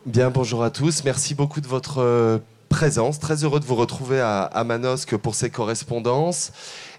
Bien, bonjour à tous. Merci beaucoup de votre présence. Très heureux de vous retrouver à Manosque pour ces correspondances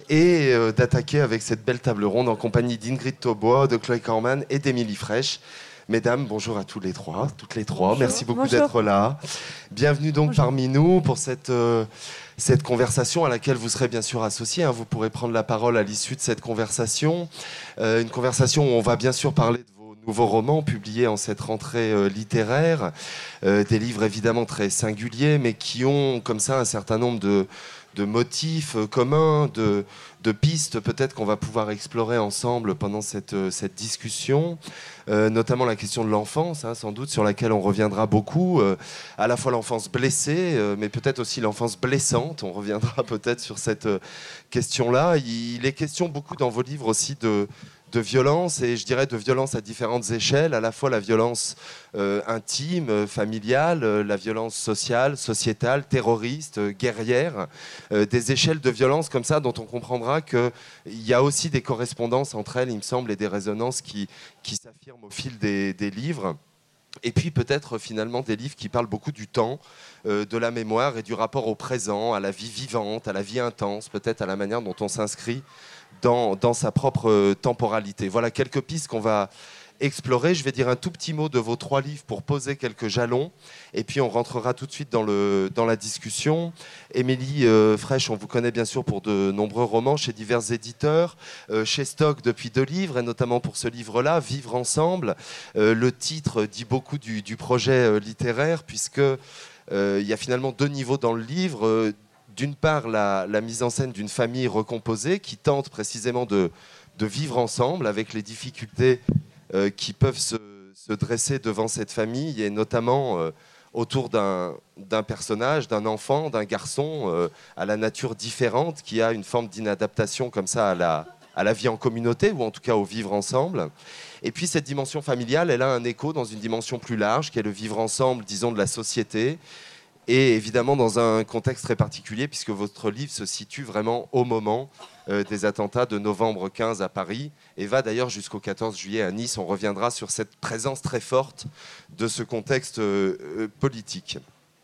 et d'attaquer avec cette belle table ronde en compagnie d'Ingrid Taubois, de Chloé Corman et d'Émilie Frèche. Mesdames, bonjour à toutes les trois. Bonjour. Merci beaucoup Bonjour. d'être là. Bienvenue donc parmi nous pour cette conversation à laquelle vous serez bien sûr associés. Vous pourrez prendre la parole à l'issue de cette conversation. Une conversation où on va bien sûr parler de vos nouveaux romans publiés en cette rentrée littéraire. Des livres évidemment très singuliers, mais qui ont comme ça un certain nombre de motifs communs, de pistes peut-être qu'on va pouvoir explorer ensemble pendant cette discussion. Notamment la question de l'enfance, sans doute, sur laquelle on reviendra beaucoup. À la fois l'enfance blessée, mais peut-être aussi l'enfance blessante. On reviendra peut-être sur cette question-là. Il est question beaucoup dans vos livres aussi de violence, et je dirais de violence à différentes échelles, à la fois la violence intime, familiale, la violence sociale, sociétale, terroriste, guerrière, des échelles de violence comme ça dont on comprendra qu'il y a aussi des correspondances entre elles, il me semble, et des résonances qui s'affirment au fil des livres. Et puis peut-être finalement des livres qui parlent beaucoup du temps, de la mémoire et du rapport au présent, à la vie vivante, à la vie intense, peut-être à la manière dont on s'inscrit dans sa propre temporalité. Voilà quelques pistes qu'on va explorer. Je vais dire un tout petit mot de vos trois livres pour poser quelques jalons, et puis on rentrera tout de suite dans la discussion. Émilie Frèche, on vous connaît bien sûr pour de nombreux romans chez divers éditeurs, chez Stock depuis 2 livres, et notamment pour ce livre-là, Vivre ensemble. Le titre dit beaucoup du projet littéraire, puisque il y a finalement 2 niveaux dans le livre. D'une part, la mise en scène d'une famille recomposée qui tente précisément de vivre ensemble avec les difficultés qui peuvent se dresser devant cette famille, et notamment autour d'un personnage, d'un enfant, d'un garçon à la nature différente, qui a une forme d'inadaptation comme ça à la vie en communauté, ou en tout cas au vivre ensemble. Et puis cette dimension familiale, elle a un écho dans une dimension plus large, qui est le vivre ensemble, disons, de la société, et évidemment dans un contexte très particulier, puisque votre livre se situe vraiment au moment des attentats de novembre 15 à Paris, et va d'ailleurs jusqu'au 14 juillet à Nice. On reviendra sur cette présence très forte de ce contexte politique.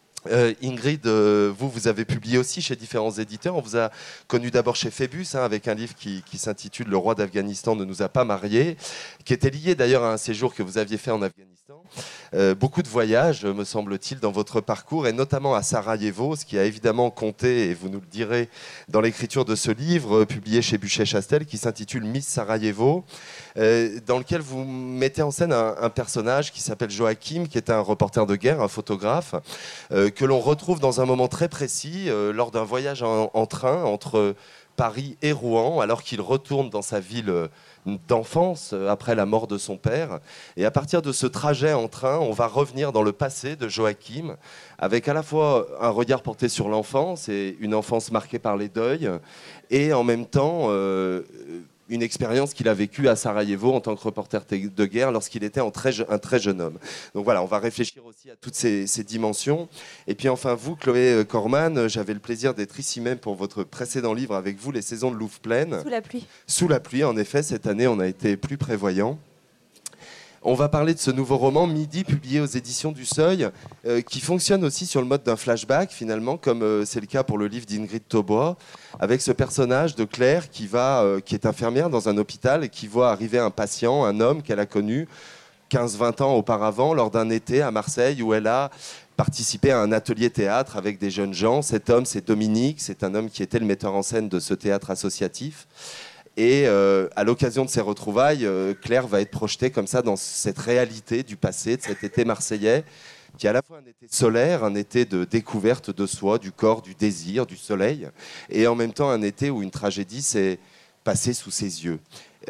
Ingrid, vous avez publié aussi chez différents éditeurs. On vous a connu d'abord chez Phébus, avec un livre qui s'intitule « Le roi d'Afghanistan ne nous a pas mariés », qui était lié d'ailleurs à un séjour que vous aviez fait en Afghanistan. Beaucoup de voyages, me semble-t-il, dans votre parcours, et notamment à Sarajevo, ce qui a évidemment compté, et vous nous le direz, dans l'écriture de ce livre publié chez Buchet-Chastel, qui s'intitule « Miss Sarajevo », dans lequel vous mettez en scène un personnage qui s'appelle Joachim, qui est un reporter de guerre, un photographe, que l'on retrouve dans un moment très précis, lors d'un voyage en train entre Paris et Rouen, alors qu'il retourne dans sa ville d'enfance après la mort de son père. Et à partir de ce trajet en train, on va revenir dans le passé de Joachim, avec à la fois un regard porté sur l'enfance, et une enfance marquée par les deuils, et en même temps une expérience qu'il a vécue à Sarajevo en tant que reporter de guerre lorsqu'il était un très jeune homme. Donc voilà, on va réfléchir aussi à toutes ces dimensions. Et puis enfin vous, Chloé Corman, j'avais le plaisir d'être ici même pour votre précédent livre avec vous, Les Saisons de Louvre-Pleine. Sous la pluie. Sous la pluie, en effet, cette année on a été plus prévoyants. On va parler de ce nouveau roman, Midi, publié aux éditions du Seuil, qui fonctionne aussi sur le mode d'un flashback, finalement, comme c'est le cas pour le livre d'Ingrid Taubois, avec ce personnage de Claire qui est infirmière dans un hôpital et qui voit arriver un patient, un homme qu'elle a connu 15-20 ans auparavant, lors d'un été à Marseille, où elle a participé à un atelier théâtre avec des jeunes gens. Cet homme, c'est Dominique, c'est un homme qui était le metteur en scène de ce théâtre associatif. Et à l'occasion de ces retrouvailles, Claire va être projetée comme ça dans cette réalité du passé, de cet été marseillais, qui est à la fois un été solaire, un été de découverte de soi, du corps, du désir, du soleil, et en même temps un été où une tragédie s'est passée sous ses yeux.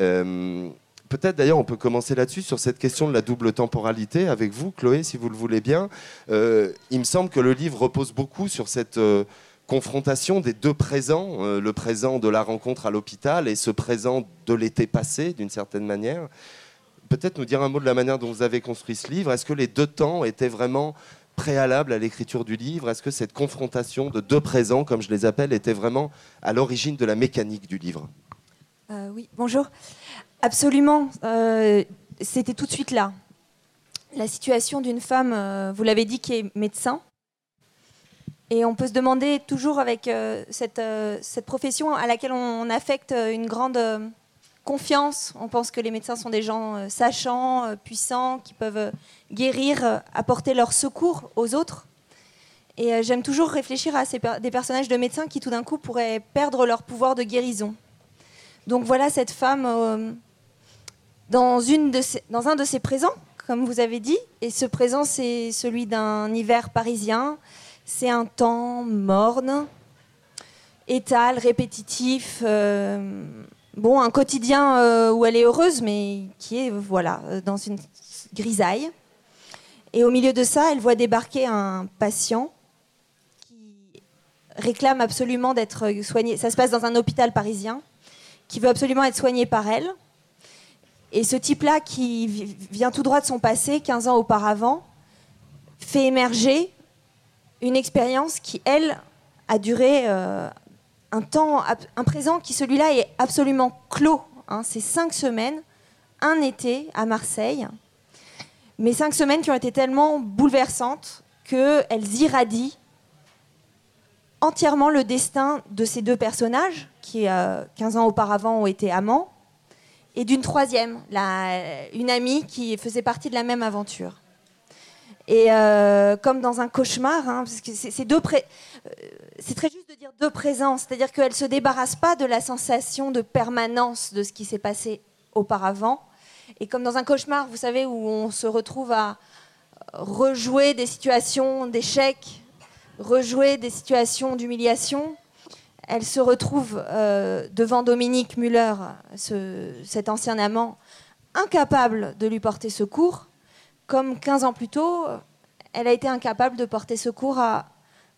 Peut-être d'ailleurs on peut commencer là-dessus, sur cette question de la double temporalité, avec vous, Chloé, si vous le voulez bien. Il me semble que le livre repose beaucoup sur cette confrontation des 2 présents, le présent de la rencontre à l'hôpital et ce présent de l'été passé, d'une certaine manière. Peut-être nous dire un mot de la manière dont vous avez construit ce livre. Est-ce que les 2 temps étaient vraiment préalables à l'écriture du livre? Est-ce que cette confrontation de 2 présents, comme je les appelle, était vraiment à l'origine de la mécanique du livre? Oui, bonjour. Absolument. C'était tout de suite là. la situation d'une femme, vous l'avez dit, qui est médecin. Et on peut se demander toujours avec cette profession à laquelle on affecte une grande confiance. On pense que les médecins sont des gens sachants, puissants, qui peuvent guérir, apporter leur secours aux autres. Et j'aime toujours réfléchir à des personnages de médecins qui tout d'un coup pourraient perdre leur pouvoir de guérison. Donc voilà cette femme dans un de ses présents, comme vous avez dit. Et ce présent, c'est celui d'un hiver parisien. C'est un temps morne, étal, répétitif, un quotidien où elle est heureuse, mais qui est dans une grisaille. Et au milieu de ça, elle voit débarquer un patient qui réclame absolument d'être soigné. Ça se passe dans un hôpital parisien, qui veut absolument être soigné par elle. Et ce type-là, qui vient tout droit de son passé, 15 ans auparavant, fait émerger une expérience qui, elle, a duré un présent qui, celui-là, est absolument clos. C'est 5 semaines, un été à Marseille, mais 5 semaines qui ont été tellement bouleversantes qu'elles irradient entièrement le destin de ces 2 personnages, qui, 15 ans auparavant, ont été amants, et d'une troisième, une amie qui faisait partie de la même aventure. Et comme dans un cauchemar, parce que c'est très juste de dire 2 présents, c'est-à-dire qu'elle ne se débarrasse pas de la sensation de permanence de ce qui s'est passé auparavant. Et comme dans un cauchemar, vous savez, où on se retrouve à rejouer des situations d'échec, rejouer des situations d'humiliation, elle se retrouve devant Dominique Müller, cet ancien amant, incapable de lui porter secours. Comme 15 ans plus tôt, elle a été incapable de porter secours à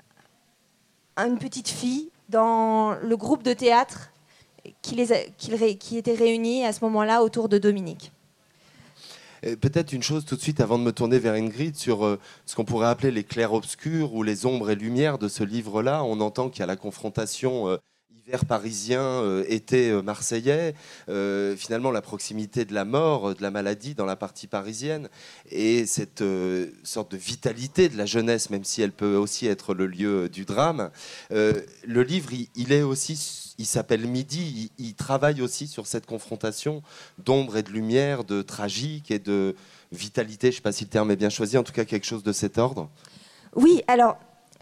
une petite fille dans le groupe de théâtre qui était réuni à ce moment-là autour de Dominique. Peut-être une chose tout de suite avant de me tourner vers Ingrid sur ce qu'on pourrait appeler les clairs-obscurs ou les ombres et lumières de ce livre-là. On entend qu'il y a la confrontation hiver parisien, été marseillais, finalement la proximité de la mort, de la maladie dans la partie parisienne, et cette sorte de vitalité de la jeunesse, même si elle peut aussi être le lieu du drame. Le livre, il s'appelle Midi, il travaille aussi sur cette confrontation d'ombre et de lumière, de tragique et de vitalité, je ne sais pas si le terme est bien choisi, en tout cas quelque chose de cet ordre. Oui, alors...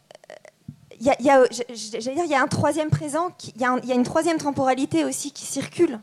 Il y a un troisième présent, il y a une troisième temporalité aussi qui circule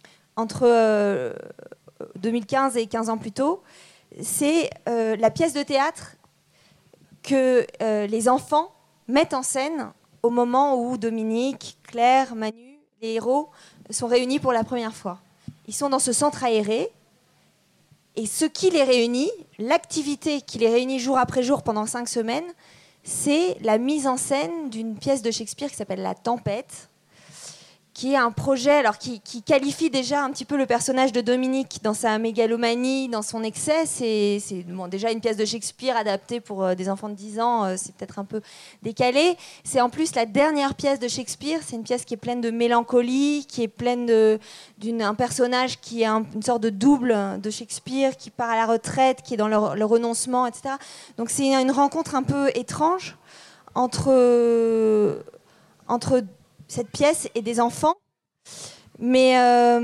entre 2015 et 15 ans plus tôt. C'est la pièce de théâtre que les enfants mettent en scène au moment où Dominique, Claire, Manu, les héros, sont réunis pour la première fois. Ils sont dans ce centre aéré et ce qui les réunit, l'activité qui les réunit jour après jour pendant 5 semaines, c'est la mise en scène d'une pièce de Shakespeare qui s'appelle La Tempête, qui est un projet qui qualifie déjà un petit peu le personnage de Dominique dans sa mégalomanie, dans son excès. C'est déjà une pièce de Shakespeare adaptée pour des enfants de 10 ans, c'est peut-être un peu décalé. C'est en plus la dernière pièce de Shakespeare, c'est une pièce qui est pleine de mélancolie, qui est pleine d'un personnage qui est une sorte de double de Shakespeare, qui part à la retraite, qui est dans le renoncement, etc. Donc c'est une rencontre un peu étrange entre cette pièce et des enfants, mais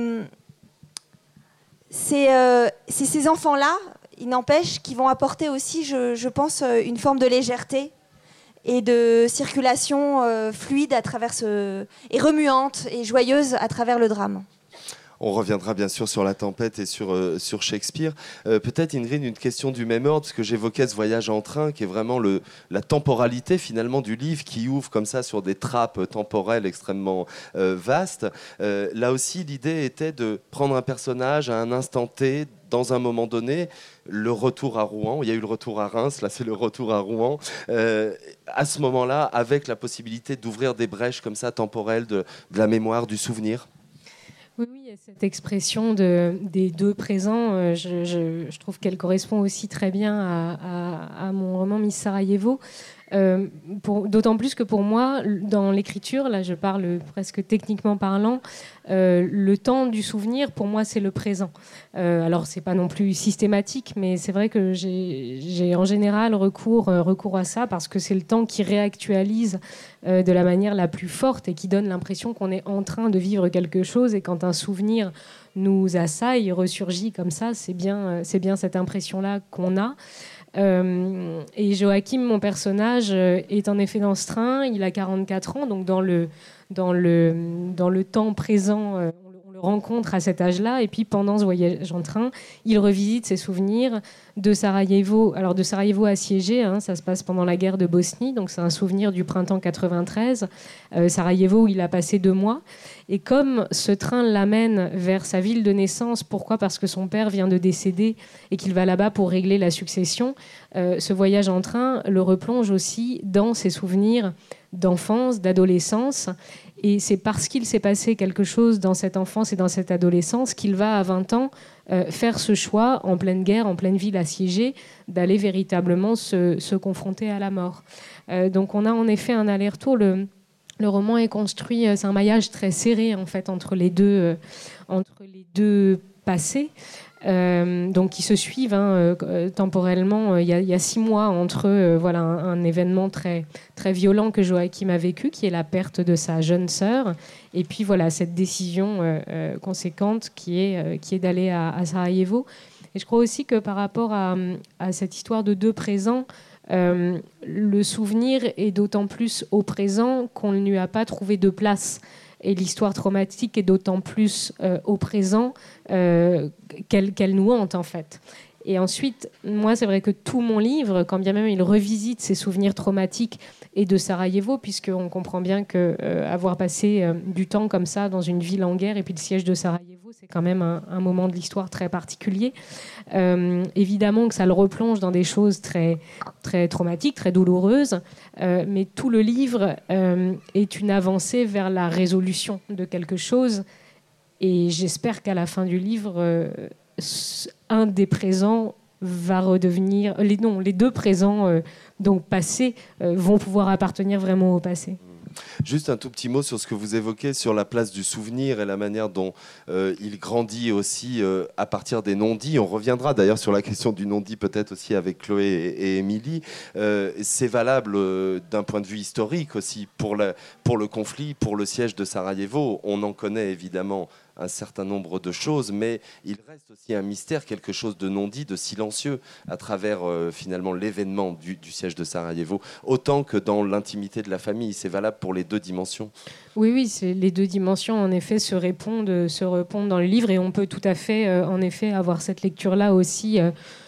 c'est ces enfants-là, il n'empêche, qui vont apporter aussi, je pense, une forme de légèreté et de circulation fluide et remuante et joyeuse à travers le drame. On reviendra bien sûr sur La Tempête et sur Shakespeare. Peut-être, Ingrid, une question du même ordre, parce que j'évoquais ce voyage en train, qui est vraiment la temporalité finalement du livre, qui ouvre comme ça sur des trappes temporelles extrêmement vastes. Là aussi, l'idée était de prendre un personnage à un instant T, dans un moment donné, le retour à Rouen. Il y a eu le retour à Reims, là c'est le retour à Rouen. À ce moment-là, avec la possibilité d'ouvrir des brèches comme ça temporelles de la mémoire, du souvenir. Oui, cette expression des 2 présents, je trouve qu'elle correspond aussi très bien à mon roman Miss Sarajevo. D'autant plus que pour moi, dans l'écriture, là je parle presque techniquement parlant, le temps du souvenir, pour moi, c'est le présent. Alors, c'est pas non plus systématique, mais c'est vrai que j'ai en général recours à ça parce que c'est le temps qui réactualise de la manière la plus forte et qui donne l'impression qu'on est en train de vivre quelque chose. Et quand un souvenir nous assaille, ressurgit comme ça, c'est bien cette impression-là qu'on a. Et Joachim, mon personnage, est en effet dans ce train. Il a 44 ans, donc dans le temps présent, on le rencontre à cet âge-là. Et puis pendant ce voyage en train, il revisite ses souvenirs de Sarajevo. Alors de Sarajevo assiégé, ça se passe pendant la guerre de Bosnie, donc c'est un souvenir du printemps 93. Sarajevo où il a passé 2 mois. Et comme ce train l'amène vers sa ville de naissance, pourquoi ? Parce que son père vient de décéder et qu'il va là-bas pour régler la succession. Ce voyage en train le replonge aussi dans ses souvenirs d'enfance, d'adolescence. Et c'est parce qu'il s'est passé quelque chose dans cette enfance et dans cette adolescence qu'il va, à 20 ans, faire ce choix, en pleine guerre, en pleine ville assiégée, d'aller véritablement se confronter à la mort. Donc on a en effet un aller-retour. Le roman est construit, c'est un maillage très serré en fait entre les deux passés, donc qui se suivent temporellement. Il y a 6 mois entre un événement très très violent que Joachim a vécu, qui est la perte de sa jeune sœur, et puis voilà cette décision conséquente qui est d'aller à Sarajevo. Et je crois aussi que par rapport à cette histoire de 2 présents, le souvenir est d'autant plus au présent qu'on ne lui a pas trouvé de place. Et l'histoire traumatique est d'autant plus au présent qu'elle nous hante, en fait. Et ensuite, moi, c'est vrai que tout mon livre, quand bien même il revisite ses souvenirs traumatiques et de Sarajevo, puisqu'on comprend bien qu'avoir passé du temps comme ça dans une ville en guerre et puis le siège de Sarajevo, c'est quand même un moment de l'histoire très particulier. Évidemment que ça le replonge dans des choses très, très traumatiques, très douloureuses, mais tout le livre est une avancée vers la résolution de quelque chose. Et j'espère qu'à la fin du livre, un des présents va redevenir... les 2 présents donc passés vont pouvoir appartenir vraiment au passé. Juste un tout petit mot sur ce que vous évoquez sur la place du souvenir et la manière dont il grandit aussi à partir des non-dits. On reviendra d'ailleurs sur la question du non-dit peut-être aussi avec Chloé et Émilie. C'est valable d'un point de vue historique aussi pour le conflit, pour le siège de Sarajevo. On en connaît évidemment un certain nombre de choses, mais il reste aussi un mystère, quelque chose de non-dit, de silencieux à travers finalement l'événement du siège de Sarajevo, autant que dans l'intimité de la famille. C'est valable pour les 2 dimensions. Oui, les 2 dimensions en effet se répondent dans le livre, et on peut tout à fait en effet avoir cette lecture-là aussi.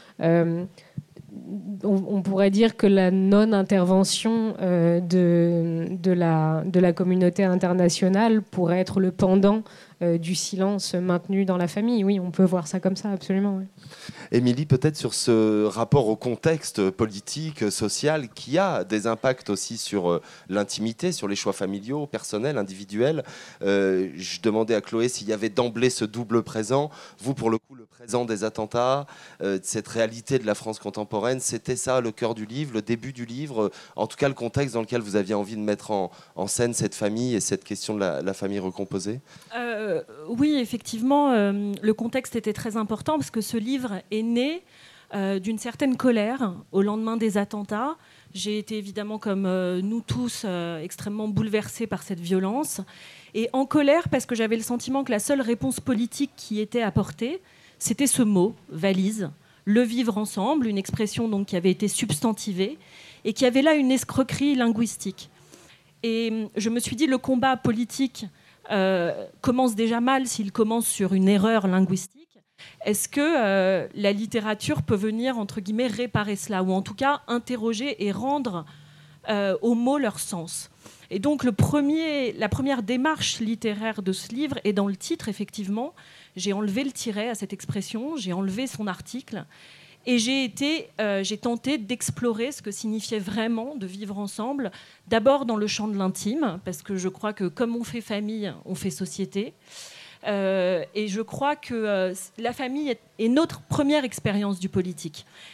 On pourrait dire que la non-intervention de la communauté internationale pourrait être le pendant du silence maintenu dans la famille. Oui, on peut voir ça comme ça, absolument. Oui. Émilie, peut-être sur ce rapport au contexte politique, social, qui a des impacts aussi sur l'intimité, sur les choix familiaux, personnels, individuels. Je demandais à Chloé s'il y avait d'emblée ce double présent. Vous, pour le coup, le présent des attentats, cette réalité de la France contemporaine, c'était ça le cœur du livre, le début du livre, en tout cas le contexte dans lequel vous aviez envie de mettre en scène cette famille et cette question de la famille recomposée. Oui, effectivement, le contexte était très important parce que ce livre est né d'une certaine colère au lendemain des attentats. J'ai été évidemment, comme nous tous, extrêmement bouleversée par cette violence et en colère parce que j'avais le sentiment que la seule réponse politique qui était apportée, c'était ce mot, valise, le vivre ensemble, une expression donc qui avait été substantivée et qui avait là une escroquerie linguistique. Et je me suis dit, le combat politique commence déjà mal s'il commence sur une erreur linguistique. Est-ce que la littérature peut venir, entre guillemets, réparer cela, ou en tout cas interroger et rendre aux mots leur sens? Et donc la première démarche littéraire de ce livre est dans le titre, effectivement. J'ai enlevé le tiret à cette expression, j'ai enlevé son article, et j'ai tenté d'explorer ce que signifiait vraiment de vivre ensemble, d'abord dans le champ de l'intime, parce que je crois que comme on fait famille, on fait société. Et je crois que la famille est notre première expérience du politique.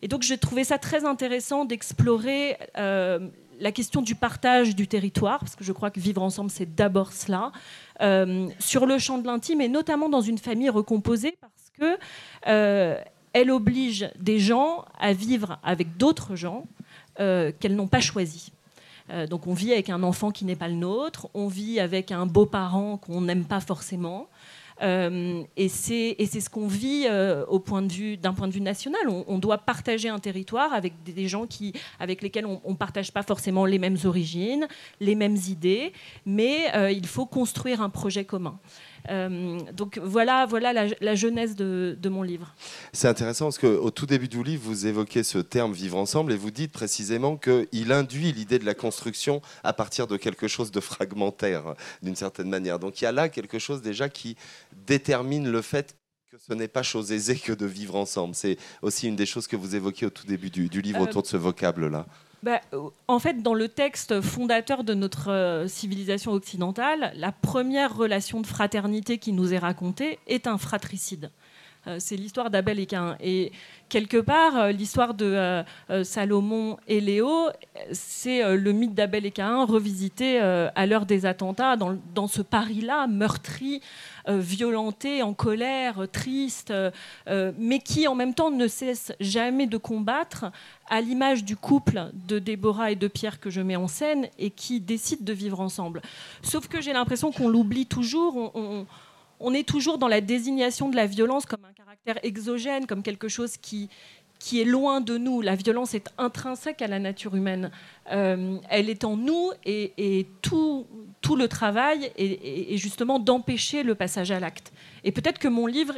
Et donc j'ai trouvé ça très intéressant d'explorer la question du partage du territoire, parce que je crois que vivre ensemble, c'est d'abord cela, sur le champ de l'intime, et notamment dans une famille recomposée, parce que elle oblige des gens à vivre avec d'autres gens qu'elles n'ont pas choisis. Donc on vit avec un enfant qui n'est pas le nôtre, on vit avec un beau-parent qu'on n'aime pas forcément, et c'est ce qu'on vit d'un point de vue national. On doit partager un territoire avec des gens avec lesquels on ne partage pas forcément les mêmes origines, les mêmes idées, mais il faut construire un projet commun. Donc voilà la genèse de mon livre. C'est intéressant parce qu'au tout début du livre, vous évoquez ce terme vivre ensemble et vous dites précisément qu'il induit l'idée de la construction à partir de quelque chose de fragmentaire d'une certaine manière. Donc il y a là quelque chose déjà qui détermine le fait que ce n'est pas chose aisée que de vivre ensemble. C'est aussi une des choses que vous évoquez au tout début du livre autour de ce vocable-là. En fait, dans le texte fondateur de notre civilisation occidentale, la première relation de fraternité qui nous est racontée est un fratricide. C'est l'histoire d'Abel et Caïn. Et quelque part, l'histoire de Salomon et Léo, c'est le mythe d'Abel et Caïn revisité à l'heure des attentats, dans ce Paris-là, meurtri, violenté, en colère, triste, mais qui en même temps ne cesse jamais de combattre, à l'image du couple de Déborah et de Pierre que je mets en scène, et qui décident de vivre ensemble. Sauf que j'ai l'impression qu'on l'oublie toujours. On est toujours dans la désignation de la violence comme un caractère exogène, comme quelque chose qui est loin de nous. La violence est intrinsèque à la nature humaine. Elle est en nous, et tout le travail est justement d'empêcher le passage à l'acte. Et peut-être que mon livre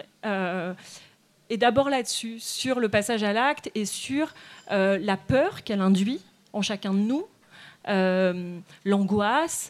est d'abord là-dessus, sur le passage à l'acte et sur la peur qu'elle induit en chacun de nous, l'angoisse,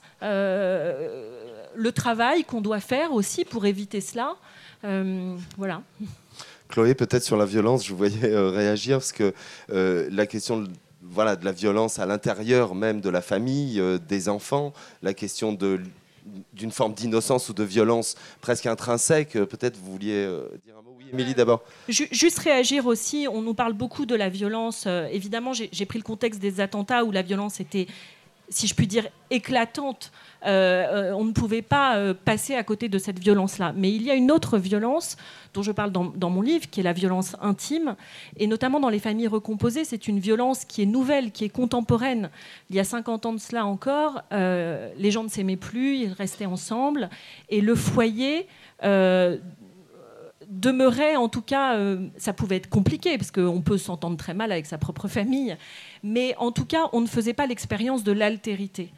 le travail qu'on doit faire aussi pour éviter cela. Voilà. Chloé, peut-être sur la violence, je vous voyais réagir, parce que la question de la violence à l'intérieur même de la famille, des enfants, la question d'une forme d'innocence ou de violence presque intrinsèque, peut-être vous vouliez dire un mot. Oui, Émilie, d'abord. Juste réagir aussi, on nous parle beaucoup de la violence. Évidemment, j'ai pris le contexte des attentats où la violence était, si je puis dire, éclatante. On ne pouvait pas passer à côté de cette violence-là. Mais il y a une autre violence dont je parle dans mon livre, qui est la violence intime. Et notamment dans les familles recomposées, c'est une violence qui est nouvelle, qui est contemporaine. Il y a 50 ans de cela encore, les gens ne s'aimaient plus, ils restaient ensemble. Et le foyer demeurait, en tout cas, ça pouvait être compliqué, parce qu'on peut s'entendre très mal avec sa propre famille. Mais en tout cas, on ne faisait pas l'expérience de l'altérité.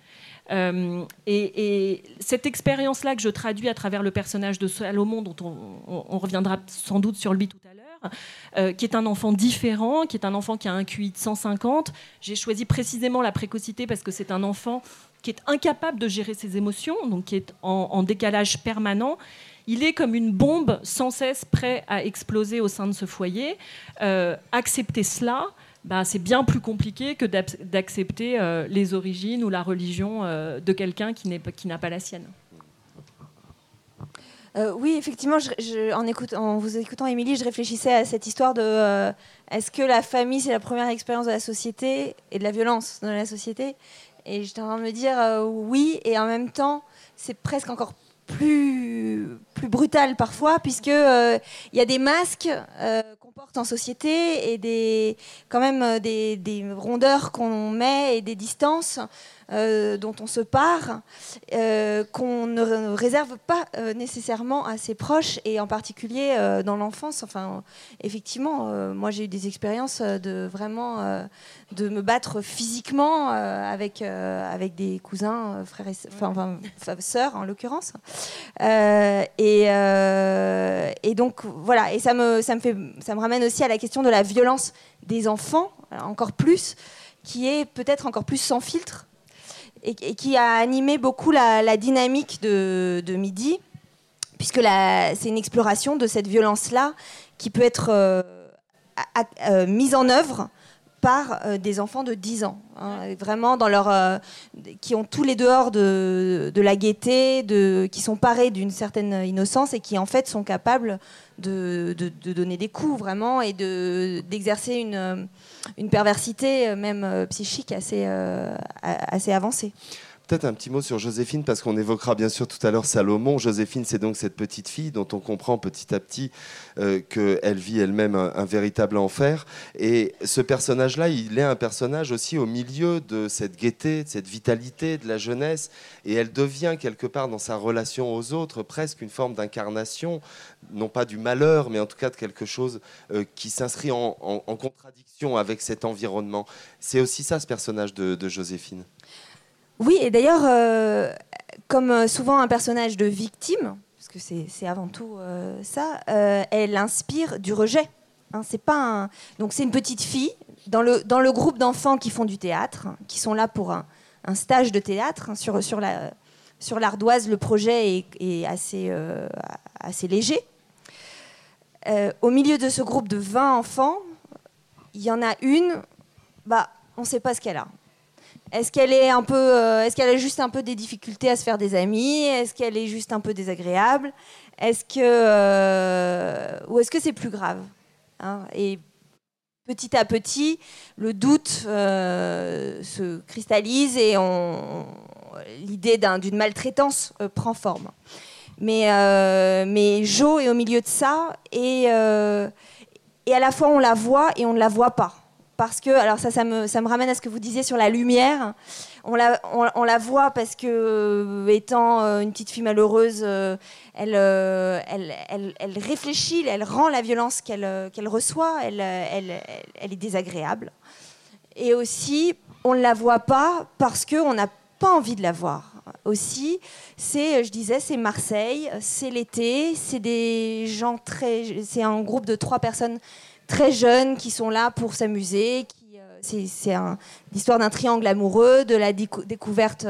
Et cette expérience-là que je traduis à travers le personnage de Salomon, dont on reviendra sans doute sur lui tout à l'heure, qui est un enfant différent, qui est un enfant qui a un QI de 150. J'ai choisi précisément la précocité parce que c'est un enfant qui est incapable de gérer ses émotions, donc qui est en décalage permanent. Il est comme une bombe sans cesse prêt à exploser au sein de ce foyer. Accepter cela, c'est bien plus compliqué que d'accepter les origines ou la religion de quelqu'un qui n'a pas la sienne. Oui, effectivement, en vous écoutant, Émilie, je réfléchissais à cette histoire de est-ce que la famille, c'est la première expérience de la société et de la violence dans la société ? Et j'étais en train de me dire oui, et en même temps, c'est presque encore plus brutal parfois, puisque il y a des masques qu'on porte en société et quand même des rondeurs qu'on met et des distances dont on se pare, qu'on ne réserve pas nécessairement à ses proches, et en particulier dans l'enfance. Enfin, effectivement, moi j'ai eu des expériences de vraiment de me battre physiquement avec des cousins, frères et sœurs en l'occurrence. Et donc voilà, et ça me ramène aussi à la question de la violence des enfants, encore plus, qui est peut-être encore plus sans filtre, et qui a animé beaucoup la dynamique de Midi, puisque c'est une exploration de cette violence-là qui peut être mise en œuvre par des enfants de 10 ans, hein, vraiment qui ont tous les dehors de la gaieté, qui sont parés d'une certaine innocence et qui en fait sont capables de donner des coups vraiment et d'exercer une perversité même psychique assez avancée. Peut-être un petit mot sur Joséphine, parce qu'on évoquera bien sûr tout à l'heure Salomon. Joséphine, c'est donc cette petite fille dont on comprend petit à petit qu'elle vit elle-même un véritable enfer. Et ce personnage-là, il est un personnage aussi au milieu de cette gaieté, de cette vitalité de la jeunesse. Et elle devient quelque part dans sa relation aux autres presque une forme d'incarnation, non pas du malheur, mais en tout cas de quelque chose qui s'inscrit en contradiction avec cet environnement. C'est aussi ça, ce personnage de Joséphine. Oui, et d'ailleurs, comme souvent un personnage de victime, parce que c'est avant tout ça, elle inspire du rejet. Hein, donc c'est une petite fille dans le groupe d'enfants qui font du théâtre, qui sont là pour un stage de théâtre. Hein, sur l'Ardoise, le projet est assez léger. Au milieu de ce groupe de 20 enfants, il y en a une, on ne sait pas ce qu'elle a. Est-ce qu'elle a juste un peu des difficultés à se faire des amis? Est-ce qu'elle est juste un peu désagréable? Ou est-ce que c'est plus grave, hein? Et petit à petit, le doute se cristallise et l'idée d'une maltraitance prend forme. Mais Jo est au milieu de ça et à la fois on la voit et on ne la voit pas. Parce que, alors ça me ramène à ce que vous disiez sur la lumière. On la voit parce que, étant une petite fille malheureuse, elle réfléchit, elle rend la violence qu'elle reçoit, elle est désagréable. Et aussi, on ne la voit pas parce qu'on n'a pas envie de la voir. Aussi, c'est Marseille, c'est l'été, c'est un groupe de 3 personnes très jeunes qui sont là pour s'amuser. C'est l'histoire d'un triangle amoureux, de la découverte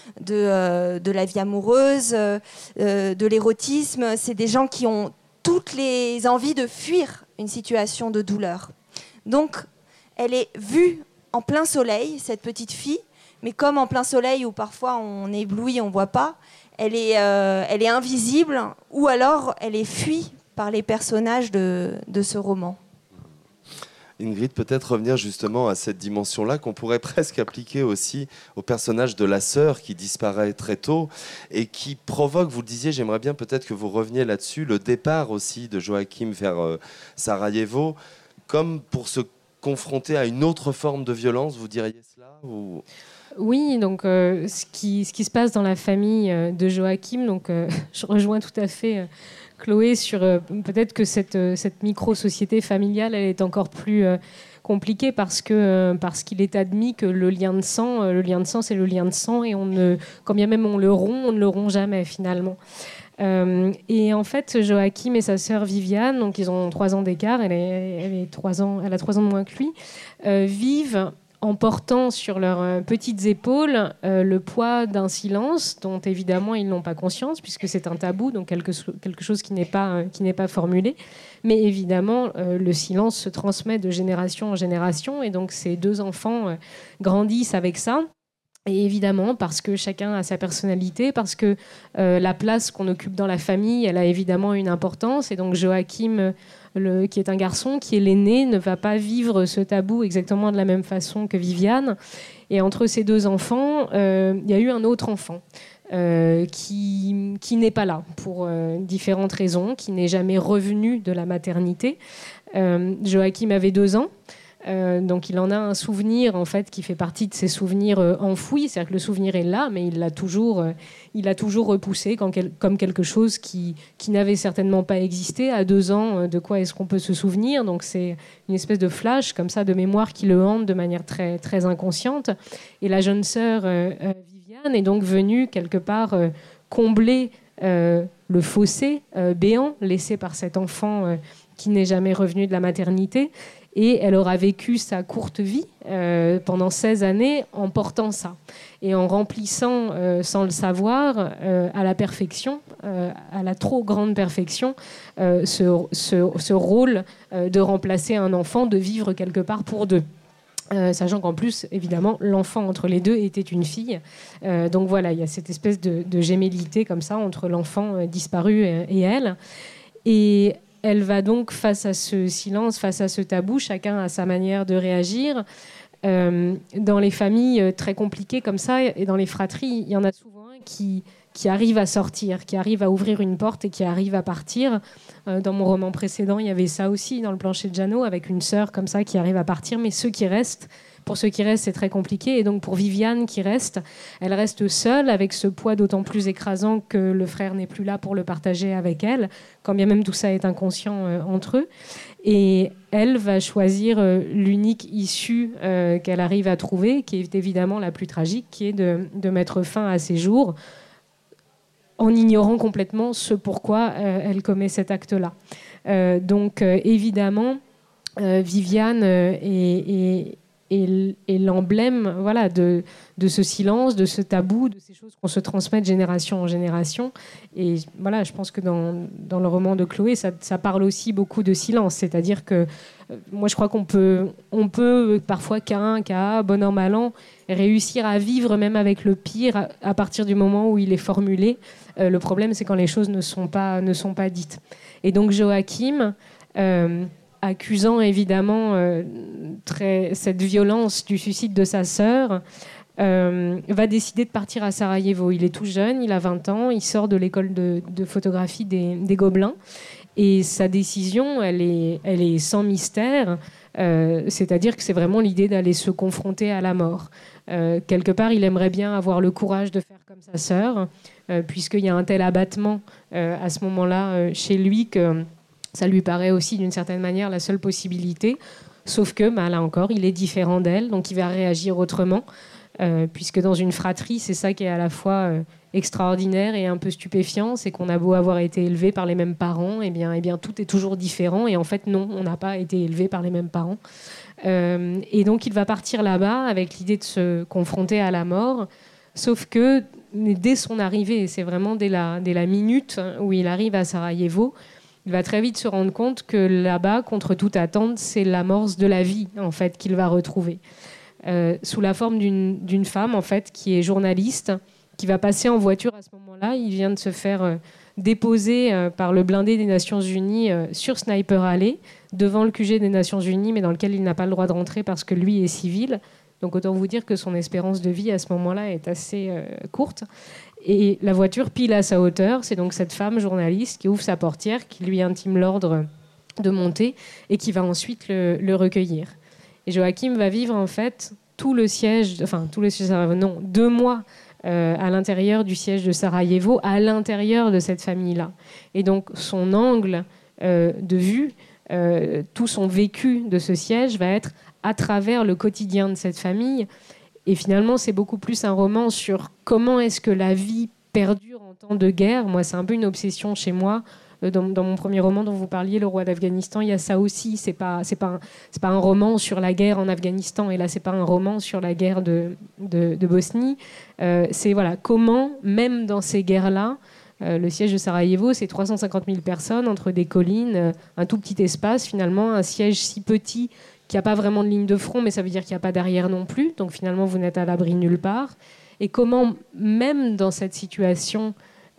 de la vie amoureuse, de l'érotisme. C'est des gens qui ont toutes les envies de fuir une situation de douleur. Donc, elle est vue en plein soleil, cette petite fille, mais comme en plein soleil où parfois on est ébloui, on ne voit pas, elle est invisible ou alors elle est fuie par les personnages de ce roman. Ingrid, peut-être revenir justement à cette dimension-là qu'on pourrait presque appliquer aussi au personnage de la sœur qui disparaît très tôt et qui provoque, vous le disiez, j'aimerais bien peut-être que vous reveniez là-dessus, le départ aussi de Joachim vers Sarajevo, comme pour se confronter à une autre forme de violence, vous diriez cela ou... Oui, donc ce qui se passe dans la famille de Joachim, donc je rejoins tout à fait Chloé sur peut-être que cette micro-société familiale, elle est encore plus compliquée parce qu'il est admis que le lien de sang, c'est le lien de sang et quand bien même on ne le rompt jamais finalement. Et en fait, Joachim et sa sœur Viviane, donc ils ont 3 ans d'écart, elle a 3 ans de moins que lui, vivent en portant sur leurs petites épaules le poids d'un silence dont évidemment ils n'ont pas conscience puisque c'est un tabou, donc quelque chose qui n'est pas formulé. Mais évidemment, le silence se transmet de génération en génération et donc ces 2 enfants grandissent avec ça. Et évidemment, parce que chacun a sa personnalité, parce que la place qu'on occupe dans la famille, elle a évidemment une importance. Et donc Joachim, qui est un garçon, qui est l'aîné, ne va pas vivre ce tabou exactement de la même façon que Viviane. Et entre ces 2 enfants, il y a eu un autre enfant qui n'est pas là pour différentes raisons, qui n'est jamais revenu de la maternité. Joachim avait 2 ans. Donc il en a un souvenir en fait qui fait partie de ses souvenirs enfouis, c'est-à-dire que le souvenir est là, mais il l'a toujours repoussé comme quelque chose qui n'avait certainement pas existé à 2 ans. De quoi est-ce qu'on peut se souvenir? Donc c'est une espèce de flash comme ça de mémoire qui le hante de manière très très inconsciente. Et la jeune sœur Viviane est donc venue quelque part combler le fossé béant laissé par cet enfant qui n'est jamais revenu de la maternité. Et elle aura vécu sa courte vie pendant 16 années en portant ça et en remplissant, sans le savoir, à la perfection, à la trop grande perfection, ce rôle de remplacer un enfant, de vivre quelque part pour 2. Sachant qu'en plus, évidemment, l'enfant entre les deux était une fille. Donc voilà, il y a cette espèce de gémellité comme ça entre l'enfant disparu et elle. Et elle va donc, face à ce silence, face à ce tabou, chacun a sa manière de réagir. Dans les familles très compliquées comme ça, et dans les fratries, il y en a souvent un qui arrive à sortir, qui arrive à ouvrir une porte et qui arrive à partir. Dans mon roman précédent, il y avait ça aussi, dans Le plancher de Jeannot, avec une sœur comme ça qui arrive à partir, mais pour ceux qui restent, c'est très compliqué. Et donc pour Viviane qui reste, elle reste seule avec ce poids d'autant plus écrasant que le frère n'est plus là pour le partager avec elle, quand bien même tout ça est inconscient entre eux. Et elle va choisir l'unique issue qu'elle arrive à trouver, qui est évidemment la plus tragique, qui est de mettre fin à ses jours, en ignorant complètement ce pourquoi elle commet cet acte-là. Donc évidemment, Viviane est l'emblème, voilà, de ce silence, de ce tabou, de ces choses qu'on se transmet de génération en génération. Et voilà, je pense que dans le roman de Chloé, ça parle aussi beaucoup de silence. C'est-à-dire que moi, je crois qu'on peut parfois, K1, bon an, mal an, réussir à vivre même avec le pire à partir du moment où il est formulé. Le problème, c'est quand les choses ne sont pas dites. Et donc Joachim, accusant évidemment cette violence du suicide de sa sœur, va décider de partir à Sarajevo. Il est tout jeune, il a 20 ans, il sort de l'école de photographie des Gobelins. Et sa décision, elle est sans mystère, c'est-à-dire que c'est vraiment l'idée d'aller se confronter à la mort. Quelque part, il aimerait bien avoir le courage de faire comme sa sœur, puisqu'il y a un tel abattement à ce moment-là chez lui que ça lui paraît aussi d'une certaine manière la seule possibilité. Sauf que, là encore, il est différent d'elle, donc il va réagir autrement, puisque dans une fratrie, c'est ça qui est à la fois extraordinaire et un peu stupéfiant, c'est qu'on a beau avoir été élevé par les mêmes parents, eh bien tout est toujours différent, et en fait non, on n'a pas été élevé par les mêmes parents. Et donc il va partir là-bas avec l'idée de se confronter à la mort, sauf que dès son arrivée, c'est vraiment dès la minute où il arrive à Sarajevo, il va très vite se rendre compte que là-bas, contre toute attente, c'est l'amorce de la vie en fait qu'il va retrouver, sous la forme d'une femme en fait qui est journaliste, qui va passer en voiture à ce moment-là. Il vient de se faire déposer par le blindé des Nations Unies sur Sniper Alley, devant le QG des Nations Unies, mais dans lequel il n'a pas le droit de rentrer parce que lui est civil. Donc autant vous dire que son espérance de vie à ce moment-là est assez courte. Et la voiture pile à sa hauteur, c'est donc cette femme journaliste qui ouvre sa portière, qui lui intime l'ordre de monter et qui va ensuite le recueillir. Et Joachim va vivre en fait tout le siège, 2 mois à l'intérieur du siège de Sarajevo, à l'intérieur de cette famille-là. Et donc son angle de vue, tout son vécu de ce siège va être à travers le quotidien de cette famille. Et finalement, c'est beaucoup plus un roman sur comment est-ce que la vie perdure en temps de guerre. Moi, c'est un peu une obsession chez moi. Dans mon premier roman dont vous parliez, Le Roi d'Afghanistan, il y a ça aussi. C'est pas un roman sur la guerre en Afghanistan. Et là, c'est pas un roman sur la guerre de Bosnie. C'est comment, même dans ces guerres-là, le siège de Sarajevo, c'est 350 000 personnes entre des collines, un tout petit espace, finalement, un siège si petit qu'il n'y a pas vraiment de ligne de front, mais ça veut dire qu'il n'y a pas d'arrière non plus. Donc finalement, vous n'êtes à l'abri nulle part. Et comment, même dans cette situation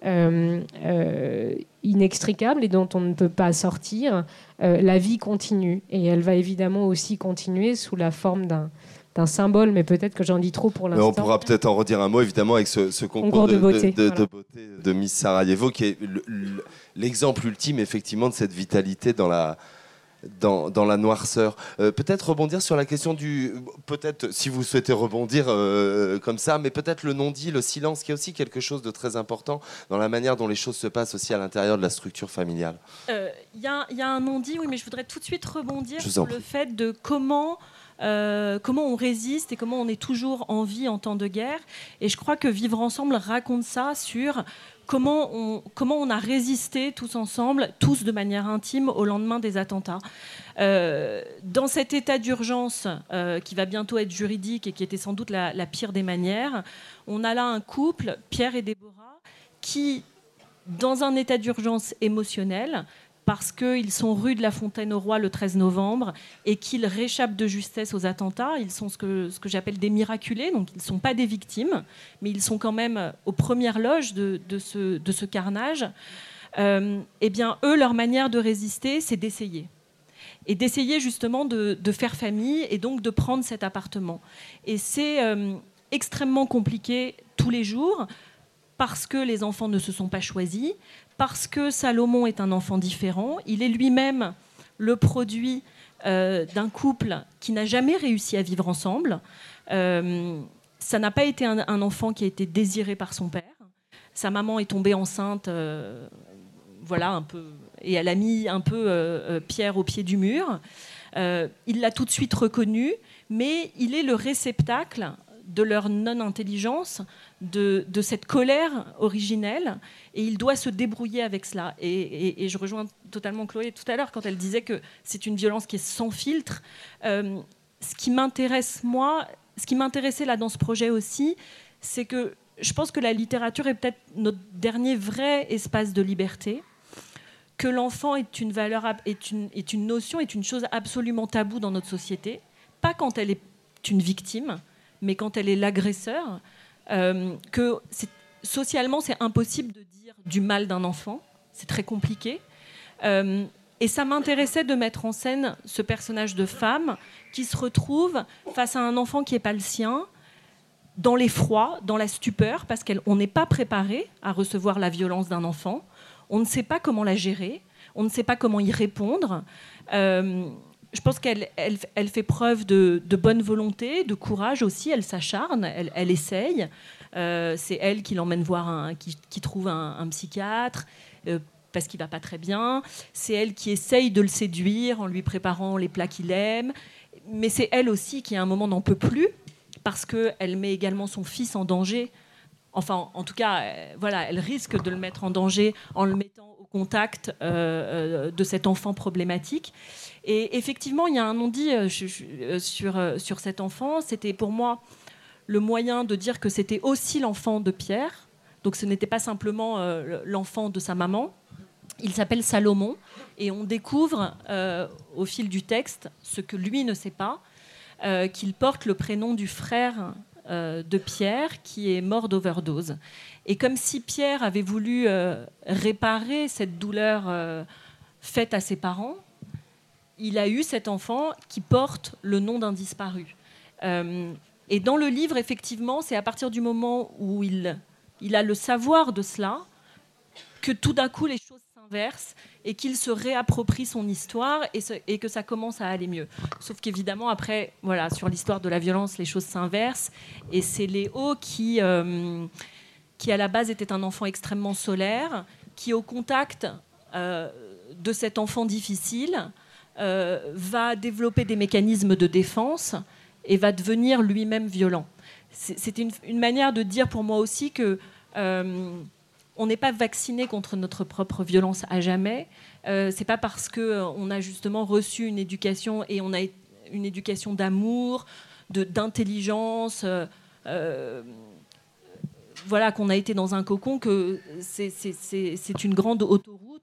inextricable et dont on ne peut pas sortir, la vie continue. Et elle va évidemment aussi continuer sous la forme d'un symbole, mais peut-être que j'en dis trop pour l'instant. On pourra peut-être en redire un mot, évidemment, avec ce concours de beauté de Miss Sarajevo, qui est l'exemple ultime, effectivement, de cette vitalité dans la noirceur. Peut-être rebondir sur la question peut-être si vous souhaitez rebondir comme ça, mais peut-être le non-dit, le silence, qui est aussi quelque chose de très important dans la manière dont les choses se passent aussi à l'intérieur de la structure familiale. Y a un non-dit, oui, mais je voudrais tout de suite rebondir sur le fait de comment on résiste et comment on est toujours en vie en temps de guerre. Et je crois que Vivre ensemble raconte ça sur comment on a résisté tous ensemble, tous de manière intime, au lendemain des attentats. Dans cet état d'urgence qui va bientôt être juridique et qui était sans doute la pire des manières, on a là un couple, Pierre et Déborah, qui, dans un état d'urgence émotionnel, parce qu'ils sont rue de la Fontaine-au-Roi le 13 novembre et qu'ils réchappent de justesse aux attentats. Ils sont ce que j'appelle des miraculés, donc ils ne sont pas des victimes, mais ils sont quand même aux premières loges de ce carnage. Eh bien, eux, leur manière de résister, c'est d'essayer. Et d'essayer justement de faire famille et donc de prendre cet appartement. Et c'est extrêmement compliqué tous les jours parce que les enfants ne se sont pas choisis, parce que Salomon est un enfant différent. Il est lui-même le produit d'un couple qui n'a jamais réussi à vivre ensemble. Ça n'a pas été un enfant qui a été désiré par son père. Sa maman est tombée enceinte, voilà, un peu, et elle a mis un peu Pierre au pied du mur. Il l'a tout de suite reconnu, mais il est le réceptacle de leur non-intelligence, de cette colère originelle, et il doit se débrouiller avec cela. Et je rejoins totalement Chloé tout à l'heure quand elle disait que c'est une violence qui est sans filtre. Ce qui m'intéresse, moi, ce qui m'intéressait là dans ce projet aussi, c'est que je pense que la littérature est peut-être notre dernier vrai espace de liberté, que l'enfant est une valeur, est une notion, est une chose absolument taboue dans notre société, pas quand elle est une victime, mais quand elle est l'agresseur, que socialement, c'est impossible de dire du mal d'un enfant. C'est très compliqué. Et ça m'intéressait de mettre en scène ce personnage de femme qui se retrouve face à un enfant qui n'est pas le sien, dans l'effroi, dans la stupeur, parce qu'on n'est pas préparé à recevoir la violence d'un enfant. On ne sait pas comment la gérer. On ne sait pas comment y répondre. Je pense qu'elle fait preuve de bonne volonté, de courage aussi. Elle s'acharne, elle essaye. C'est elle qui l'emmène voir, qui trouve un psychiatre parce qu'il ne va pas très bien. C'est elle qui essaye de le séduire en lui préparant les plats qu'il aime. Mais c'est elle aussi qui, à un moment, n'en peut plus parce qu'elle met également son fils en danger. Enfin, en tout cas, voilà, elle risque de le mettre en danger en le mettant au contact de cet enfant problématique. Et effectivement, il y a un non-dit sur cet enfant. C'était pour moi le moyen de dire que c'était aussi l'enfant de Pierre. Donc ce n'était pas simplement l'enfant de sa maman. Il s'appelle Salomon. Et on découvre au fil du texte ce que lui ne sait pas, qu'il porte le prénom du frère de Pierre qui est mort d'overdose. Et comme si Pierre avait voulu réparer cette douleur faite à ses parents, il a eu cet enfant qui porte le nom d'un disparu. Et dans le livre, effectivement, c'est à partir du moment où il a le savoir de cela que tout d'un coup les choses s'inversent et qu'il se réapproprie son histoire et que ça commence à aller mieux. Sauf qu'évidemment, après, voilà, sur l'histoire de la violence, les choses s'inversent. Et c'est Léo qui, à la base, était un enfant extrêmement solaire, qui, au contact de cet enfant difficile, va développer des mécanismes de défense et va devenir lui-même violent. C'est une manière de dire pour moi aussi que on n'est pas vacciné contre notre propre violence à jamais. C'est pas parce qu'on a justement reçu une éducation et on a une éducation d'amour, d'intelligence, voilà, qu'on a été dans un cocon que c'est une grande autoroute.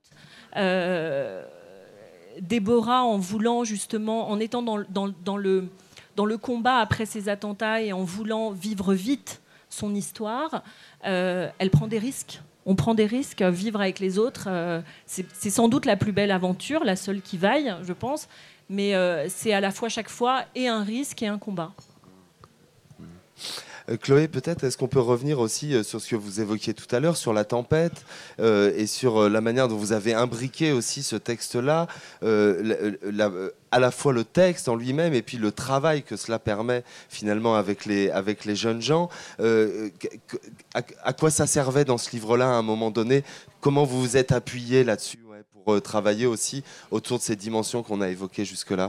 Déborah, en voulant justement, en étant dans le combat après ces attentats et en voulant vivre vite son histoire, elle prend des risques. On prend des risques, vivre avec les autres, c'est sans doute la plus belle aventure, la seule qui vaille, je pense, mais c'est à la fois chaque fois et un risque et un combat. Chloé, peut-être, est-ce qu'on peut revenir aussi sur ce que vous évoquiez tout à l'heure, sur la tempête et sur la manière dont vous avez imbriqué aussi ce texte-là, à la fois le texte en lui-même et puis le travail que cela permet finalement avec les jeunes gens. À quoi ça servait dans ce livre-là à un moment donné? Comment vous vous êtes appuyé là-dessus pour travailler aussi autour de ces dimensions qu'on a évoquées jusque-là?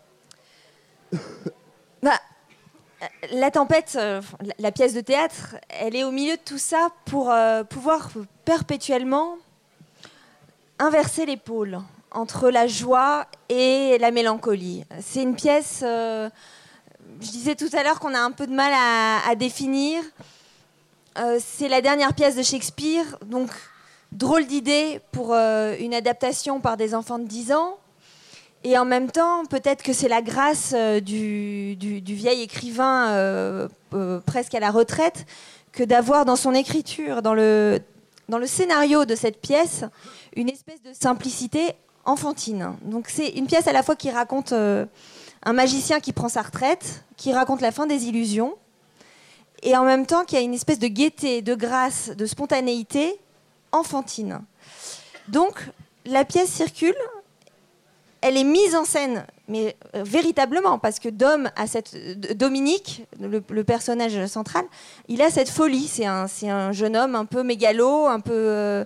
La tempête, la pièce de théâtre, elle est au milieu de tout ça pour pouvoir perpétuellement inverser les pôles entre la joie et la mélancolie. C'est une pièce, je disais tout à l'heure qu'on a un peu de mal à définir. C'est la dernière pièce de Shakespeare, donc drôle d'idée pour une adaptation par des enfants de 10 ans. Et en même temps, peut-être que c'est la grâce du vieil écrivain presque à la retraite que d'avoir dans son écriture, dans le scénario de cette pièce, une espèce de simplicité enfantine. Donc c'est une pièce à la fois qui raconte un magicien qui prend sa retraite, qui raconte la fin des illusions, et en même temps qui a une espèce de gaieté, de grâce, de spontanéité enfantine. Donc la pièce circule, elle est mise en scène, mais véritablement, parce que Dominique, le personnage central, il a cette folie. C'est un jeune homme un peu mégalo, un peu...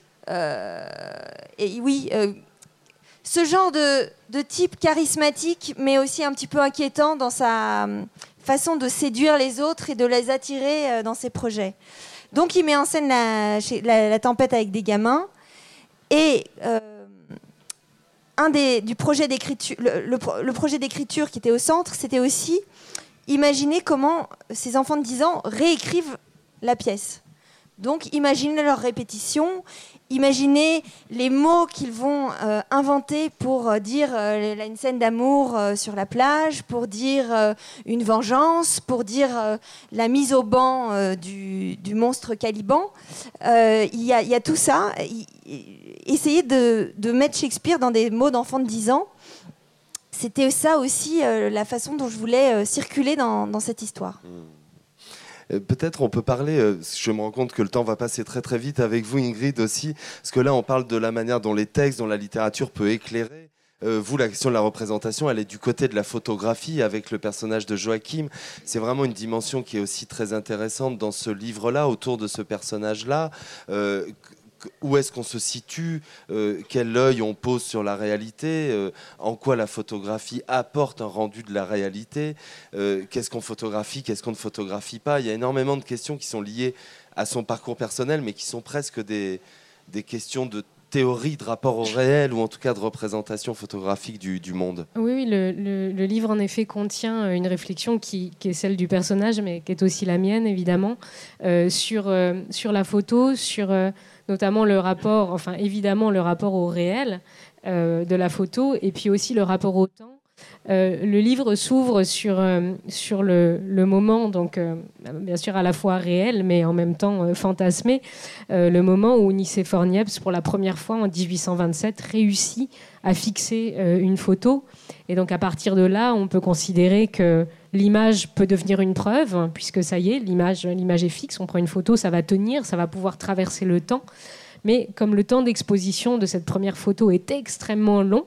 ce genre de type charismatique, mais aussi un petit peu inquiétant dans sa façon de séduire les autres et de les attirer dans ses projets. Donc il met en scène la tempête avec des gamins. Et du projet d'écriture, le projet d'écriture qui était au centre, c'était aussi imaginer comment ces enfants de 10 ans réécrivent la pièce. Donc imaginer leurs répétitions, imaginer les mots qu'ils vont inventer pour dire une scène d'amour sur la plage, pour dire une vengeance, pour dire la mise au banc du monstre Caliban. Il y a tout ça. Essayer de mettre Shakespeare dans des mots d'enfants de 10 ans, c'était ça aussi la façon dont je voulais circuler dans cette histoire. Peut-être on peut parler, je me rends compte que le temps va passer très très vite avec vous Ingrid aussi, parce que là on parle de la manière dont les textes, dont la littérature peut éclairer. Vous, la question de la représentation, elle est du côté de la photographie avec le personnage de Joachim. C'est vraiment une dimension qui est aussi très intéressante dans ce livre-là, autour de ce personnage-là. Où est-ce qu'on se situe, quel œil on pose sur la réalité, en quoi la photographie apporte un rendu de la réalité, qu'est-ce qu'on photographie, qu'est-ce qu'on ne photographie pas. Il y a énormément de questions qui sont liées à son parcours personnel, mais qui sont presque des questions de théorie de rapport au réel, ou en tout cas de représentation photographique du monde. Oui, le livre en effet contient une réflexion qui est celle du personnage, mais qui est aussi la mienne évidemment, sur la photo, sur... notamment le rapport, évidemment le rapport au réel de la photo, et puis aussi le rapport au temps. Le livre s'ouvre sur le moment, donc bien sûr à la fois réel, mais en même temps fantasmé, le moment où Nicéphore Niepce, pour la première fois en 1827, réussit à fixer une photo. Et donc à partir de là, on peut considérer que l'image peut devenir une preuve, puisque ça y est, l'image est fixe, on prend une photo, ça va tenir, ça va pouvoir traverser le temps. Mais comme le temps d'exposition de cette première photo est extrêmement long,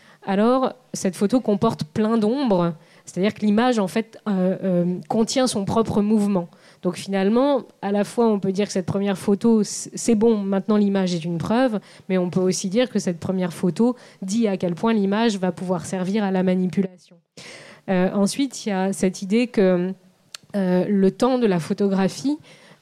alors cette photo comporte plein d'ombres, c'est-à-dire que l'image en fait contient son propre mouvement. Donc finalement, à la fois on peut dire que cette première photo, c'est bon, maintenant l'image est une preuve, mais on peut aussi dire que cette première photo dit à quel point l'image va pouvoir servir à la manipulation. Ensuite, il y a cette idée que le temps de la photographie,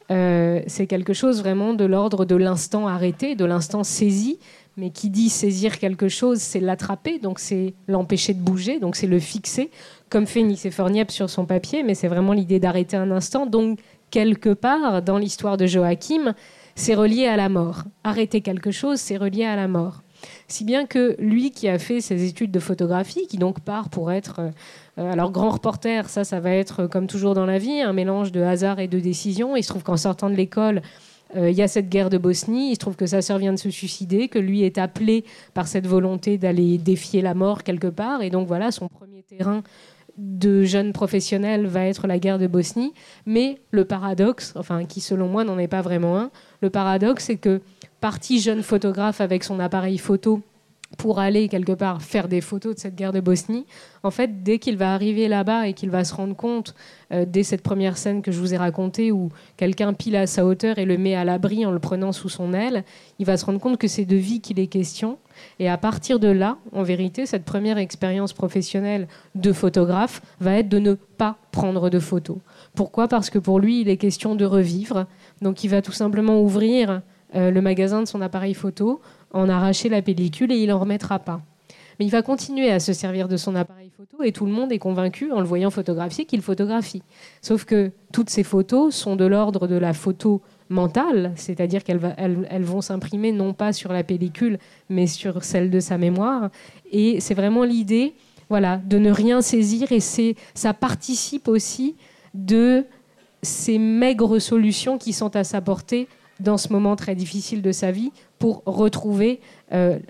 c'est quelque chose vraiment de l'ordre de l'instant arrêté, de l'instant saisi. Mais qui dit saisir quelque chose, c'est l'attraper, donc c'est l'empêcher de bouger, donc c'est le fixer, comme fait Nicéphore Niepce sur son papier, mais c'est vraiment l'idée d'arrêter un instant. Donc, quelque part, dans l'histoire de Joachim, c'est relié à la mort. Arrêter quelque chose, c'est relié à la mort. Si bien que lui qui a fait ses études de photographie, qui donc part pour être... alors, grand reporter, ça va être, comme toujours dans la vie, un mélange de hasard et de décision. Il se trouve qu'en sortant de l'école... il y a cette guerre de Bosnie, il se trouve que sa sœur vient de se suicider, que lui est appelé par cette volonté d'aller défier la mort quelque part, et donc voilà, son premier terrain de jeune professionnel va être la guerre de Bosnie. Mais le paradoxe, qui selon moi n'en est pas vraiment un, le paradoxe c'est que parti jeune photographe avec son appareil photo pour aller quelque part faire des photos de cette guerre de Bosnie, en fait, dès qu'il va arriver là-bas et qu'il va se rendre compte, dès cette première scène que je vous ai racontée, où quelqu'un pile à sa hauteur et le met à l'abri en le prenant sous son aile, il va se rendre compte que c'est de vie qu'il est question. Et à partir de là, en vérité, cette première expérience professionnelle de photographe va être de ne pas prendre de photos. Pourquoi ? Parce que pour lui, il est question de revivre. Donc il va tout simplement ouvrir le magasin de son appareil photo, en arracher la pellicule et il n'en remettra pas. Mais il va continuer à se servir de son appareil photo et tout le monde est convaincu, en le voyant photographier, qu'il photographie. Sauf que toutes ces photos sont de l'ordre de la photo mentales, c'est-à-dire elles vont s'imprimer non pas sur la pellicule, mais sur celle de sa mémoire. Et c'est vraiment l'idée, voilà, de ne rien saisir, et ça participe aussi de ces maigres solutions qui sont à sa portée dans ce moment très difficile de sa vie pour retrouver un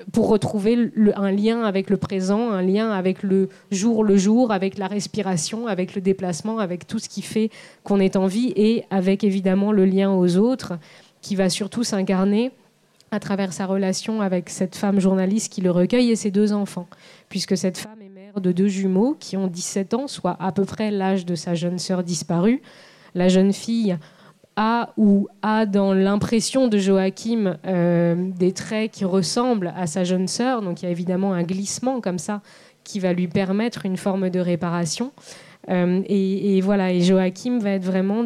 lien avec le présent, un lien avec le jour, avec la respiration, avec le déplacement, avec tout ce qui fait qu'on est en vie, et avec évidemment le lien aux autres qui va surtout s'incarner à travers sa relation avec cette femme journaliste qui le recueille et ses 2 enfants, puisque cette femme est mère de 2 jumeaux qui ont 17 ans, soit à peu près l'âge de sa jeune sœur disparue. La jeune fille a dans l'impression de Joachim des traits qui ressemblent à sa jeune sœur, donc il y a évidemment un glissement comme ça qui va lui permettre une forme de réparation. Et voilà, et Joachim va être vraiment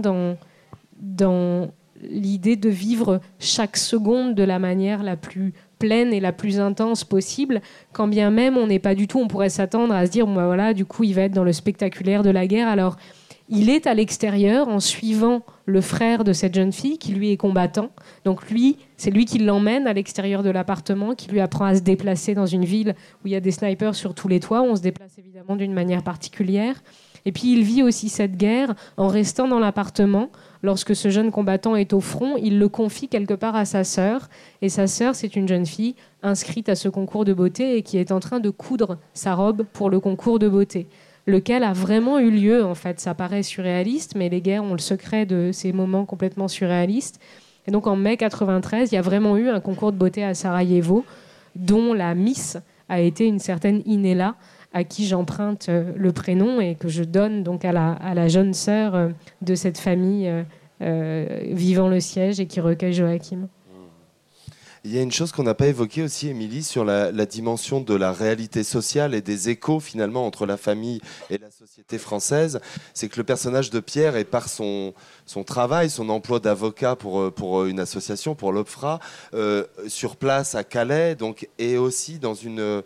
dans l'idée de vivre chaque seconde de la manière la plus pleine et la plus intense possible, quand bien même on n'est pas du tout, on pourrait s'attendre à se dire, bon, ben voilà, du coup il va être dans le spectaculaire de la guerre. Alors il est à l'extérieur en suivant le frère de cette jeune fille qui lui est combattant. Donc c'est lui qui l'emmène à l'extérieur de l'appartement, qui lui apprend à se déplacer dans une ville où il y a des snipers sur tous les toits. On se déplace évidemment d'une manière particulière. Et puis il vit aussi cette guerre en restant dans l'appartement. Lorsque ce jeune combattant est au front, il le confie quelque part à sa sœur. Et sa sœur, c'est une jeune fille inscrite à ce concours de beauté et qui est en train de coudre sa robe pour le concours de beauté, lequel a vraiment eu lieu. En fait, ça paraît surréaliste, mais les guerres ont le secret de ces moments complètement surréalistes. Et donc en mai 93, il y a vraiment eu un concours de beauté à Sarajevo, dont la Miss a été une certaine Inela, à qui j'emprunte le prénom et que je donne donc à la jeune sœur de cette famille vivant le siège et qui recueille Joachim. Il y a une chose qu'on n'a pas évoquée aussi, Émilie, sur la dimension de la réalité sociale et des échos finalement entre la famille et la société française. C'est que le personnage de Pierre est par son travail, son emploi d'avocat pour une association, pour l'OPFRA, sur place à Calais, donc, et aussi dans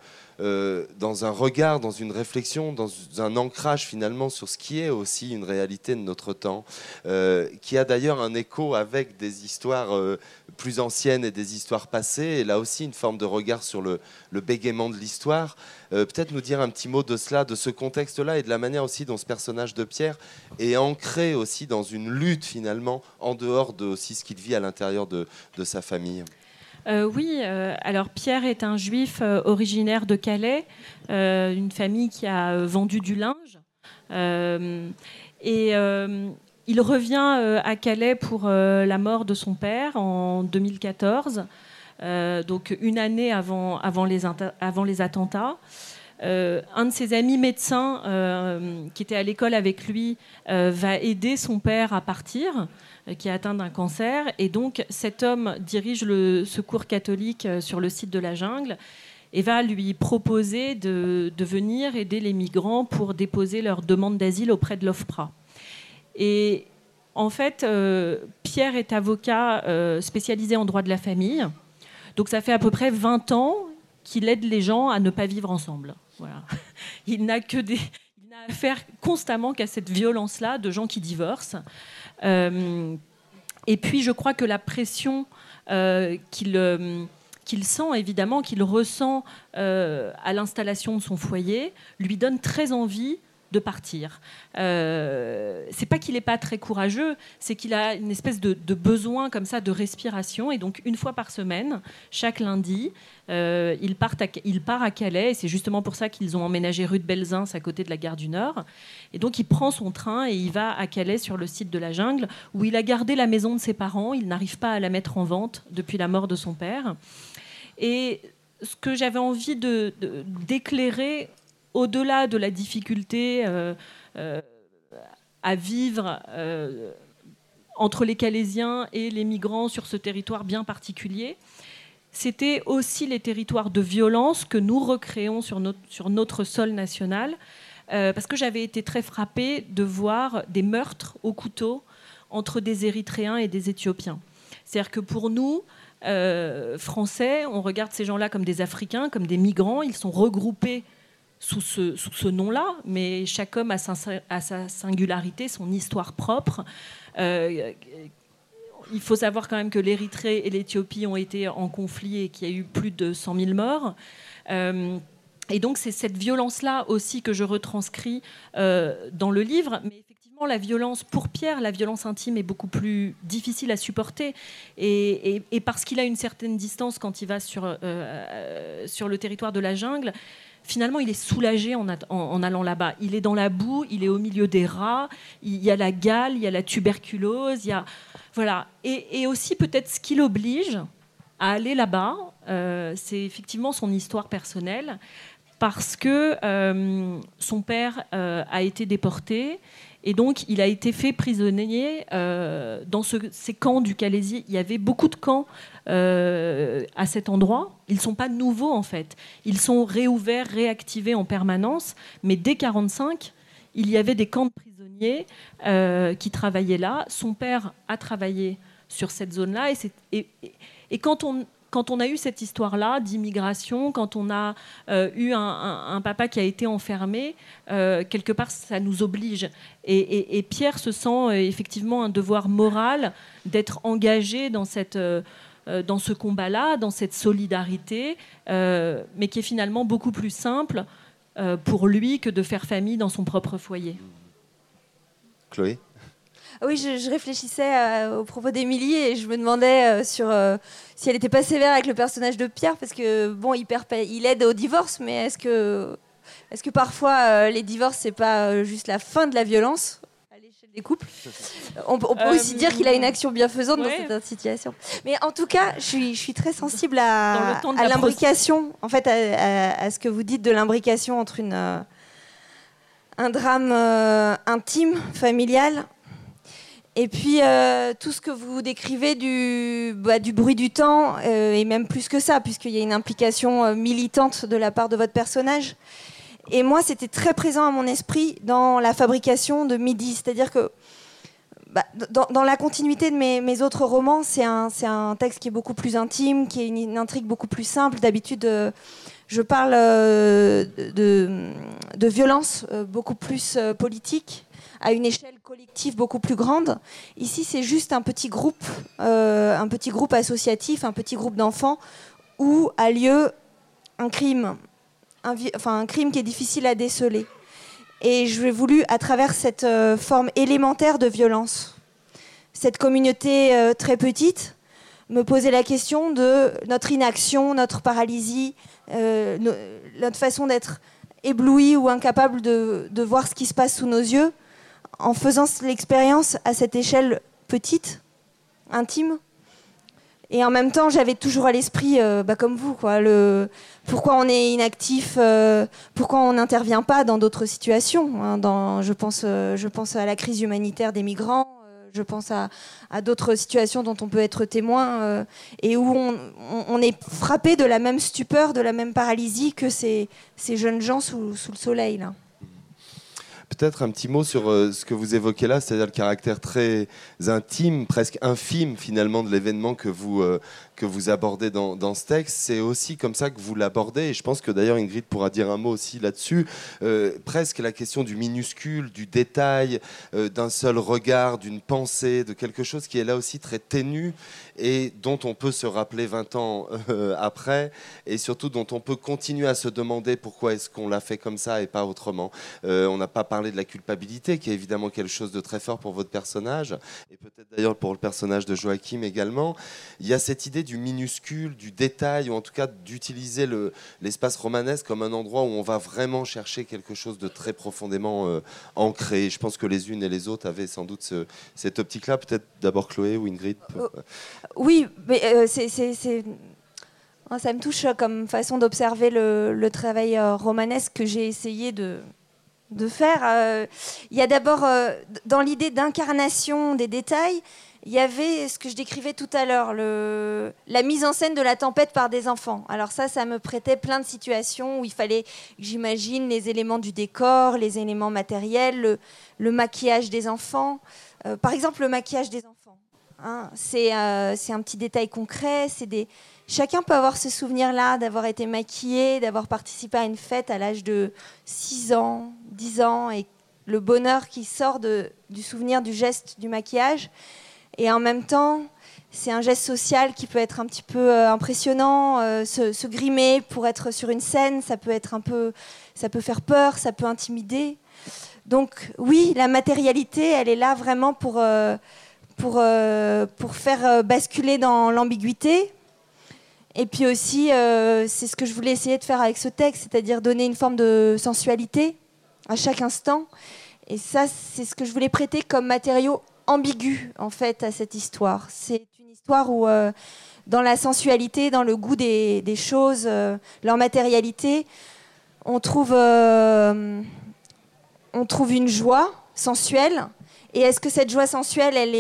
un regard, dans une réflexion, dans un ancrage finalement sur ce qui est aussi une réalité de notre temps, qui a d'ailleurs un écho avec des histoires plus anciennes et des histoires passées, et là aussi une forme de regard sur le bégaiement de l'histoire. Peut-être nous dire un petit mot de cela, de ce contexte-là, et de la manière aussi dont ce personnage de Pierre est ancré aussi dans une lutte finalement, en dehors de aussi ce qu'il vit à l'intérieur de sa famille. Oui, alors Pierre est un juif originaire de Calais, une famille qui a vendu du linge. Il revient à Calais pour la mort de son père en 2014, donc une année avant les attentats. Un de ses amis médecins qui était à l'école avec lui va aider son père à partir, qui est atteint d'un cancer. Et donc, cet homme dirige le secours catholique sur le site de la Jungle et va lui proposer de venir aider les migrants pour déposer leur demande d'asile auprès de l'OFPRA. Et en fait, Pierre est avocat spécialisé en droit de la famille. Donc, ça fait à peu près 20 ans qu'il aide les gens à ne pas vivre ensemble. Voilà. Il n'a affaire constamment qu'à cette violence-là de gens qui divorcent. Et puis, je crois que la pression qu'il sent, évidemment, qu'il ressent à l'installation de son foyer, lui donne très envie de partir. C'est pas qu'il n'est pas très courageux, c'est qu'il a une espèce de besoin comme ça de respiration. Et donc, une fois par semaine, chaque lundi, il part à Calais. Et c'est justement pour ça qu'ils ont emménagé rue de Belzins, à côté de la gare du Nord. Et donc, il prend son train et il va à Calais, sur le site de la Jungle, où il a gardé la maison de ses parents. Il n'arrive pas à la mettre en vente depuis la mort de son père. Et ce que j'avais envie d'éclairer, au-delà de la difficulté à vivre entre les Calaisiens et les migrants sur ce territoire bien particulier, c'était aussi les territoires de violence que nous recréons sur notre sol national, parce que j'avais été très frappée de voir des meurtres au couteau entre des Érythréens et des Éthiopiens. C'est-à-dire que pour nous, Français, on regarde ces gens-là comme des Africains, comme des migrants. Ils sont regroupés sous ce nom-là, mais chaque homme a sa singularité, son histoire propre. il faut savoir quand même que l'Érythrée et l'Éthiopie ont été en conflit et qu'il y a eu plus de 100 000 morts. Et donc c'est cette violence-là aussi que je retranscris dans le livre. Mais effectivement, la violence, pour Pierre, la violence intime est beaucoup plus difficile à supporter. Et parce qu'il a une certaine distance quand il va sur le territoire de la jungle, finalement, il est soulagé en allant là-bas. Il est dans la boue, il est au milieu des rats, il y a la gale, il y a la tuberculose, voilà. Et aussi peut-être ce qui l'oblige à aller là-bas, c'est effectivement son histoire personnelle, parce que son père a été déporté et donc il a été fait prisonnier dans ces camps du Calaisis. Il y avait beaucoup de camps à cet endroit. Ils ne sont pas nouveaux en fait. Ils sont réouverts, réactivés en permanence. Mais dès 1945, il y avait des camps de prisonniers qui travaillaient là. Son père a travaillé sur cette zone-là. Et quand on a eu cette histoire-là d'immigration, quand on a eu un papa qui a été enfermé, quelque part, ça nous oblige. Et Pierre se sent effectivement un devoir moral d'être engagé dans ce combat-là, dans cette solidarité, mais qui est finalement beaucoup plus simple pour lui que de faire famille dans son propre foyer. Chloé ? Oui, je réfléchissais au propos d'Émilie et je me demandais si elle n'était pas sévère avec le personnage de Pierre, parce que bon, il aide au divorce, mais est-ce que parfois les divorces, c'est pas juste la fin de la violence à l'échelle des couples ? On peut aussi dire qu'il a une action bienfaisante dans cette situation. Mais en tout cas, je suis très sensible à l'imbrication, en fait, à ce que vous dites de l'imbrication entre un drame intime, familial. Et puis, tout ce que vous décrivez du bruit du temps, et même plus que ça, puisqu'il y a une implication militante de la part de votre personnage. Et moi, c'était très présent à mon esprit dans la fabrication de Midi. C'est-à-dire que dans la continuité de mes autres romans, c'est un texte qui est beaucoup plus intime, qui est une intrigue beaucoup plus simple. D'habitude, je parle de violence beaucoup plus politique, à une échelle collective beaucoup plus grande. Ici, c'est juste un petit groupe associatif, un petit groupe d'enfants où a lieu un crime qui est difficile à déceler. Et j'ai voulu, à travers cette forme élémentaire de violence, cette communauté très petite, me poser la question de notre inaction, notre paralysie, notre façon d'être ébloui ou incapable de voir ce qui se passe sous nos yeux, en faisant l'expérience à cette échelle petite, intime. Et en même temps, j'avais toujours à l'esprit, comme vous, pourquoi on est inactif, pourquoi on n'intervient pas dans d'autres situations. Hein, je pense à la crise humanitaire des migrants, je pense à d'autres situations dont on peut être témoin, et où on est frappé de la même stupeur, de la même paralysie que ces jeunes gens sous le soleil, là. Peut-être un petit mot sur ce que vous évoquez là, c'est-à-dire le caractère très intime, presque infime finalement de l'événement que vous abordez dans ce texte. C'est aussi comme ça que vous l'abordez, et je pense que d'ailleurs Ingrid pourra dire un mot aussi là-dessus. Presque la question du minuscule, du détail, d'un seul regard, d'une pensée, de quelque chose qui est là aussi très ténu et dont on peut se rappeler 20 ans après, et surtout dont on peut continuer à se demander pourquoi est-ce qu'on l'a fait comme ça et pas autrement. On n'a pas parlé de la culpabilité, qui est évidemment quelque chose de très fort pour votre personnage, et peut-être d'ailleurs pour le personnage de Joachim également. Il y a cette idée du minuscule, du détail, ou en tout cas d'utiliser l'espace romanesque comme un endroit où on va vraiment chercher quelque chose de très profondément ancré. Je pense que les unes et les autres avaient sans doute cette optique-là. Peut-être d'abord Chloé ou Ingrid. Oui, mais ça me touche comme façon d'observer le travail romanesque que j'ai essayé de faire. Il y a d'abord, dans l'idée d'incarnation des détails, il y avait ce que je décrivais tout à l'heure, la mise en scène de la tempête par des enfants. Alors ça me prêtait plein de situations où il fallait que j'imagine les éléments du décor, les éléments matériels, le maquillage des enfants. Par exemple, le maquillage des enfants. Hein, c'est un petit détail concret. Chacun peut avoir ce souvenir-là d'avoir été maquillé, d'avoir participé à une fête à l'âge de 6 ans, 10 ans, et le bonheur qui sort du souvenir du geste du maquillage. Et en même temps, C'est un geste social qui peut être un petit peu impressionnant. Se grimer pour être sur une scène, ça peut faire peur, ça peut intimider. Donc oui, la matérialité, elle est là vraiment pour faire basculer dans l'ambiguïté. Et puis aussi, c'est ce que je voulais essayer de faire avec ce texte, c'est-à-dire donner une forme de sensualité à chaque instant. Et ça, c'est ce que je voulais prêter comme matériau ambigu, en fait, à cette histoire. C'est une histoire où, dans la sensualité, dans le goût des choses, leur matérialité, on trouve une joie sensuelle. Et est-ce que cette joie sensuelle, elle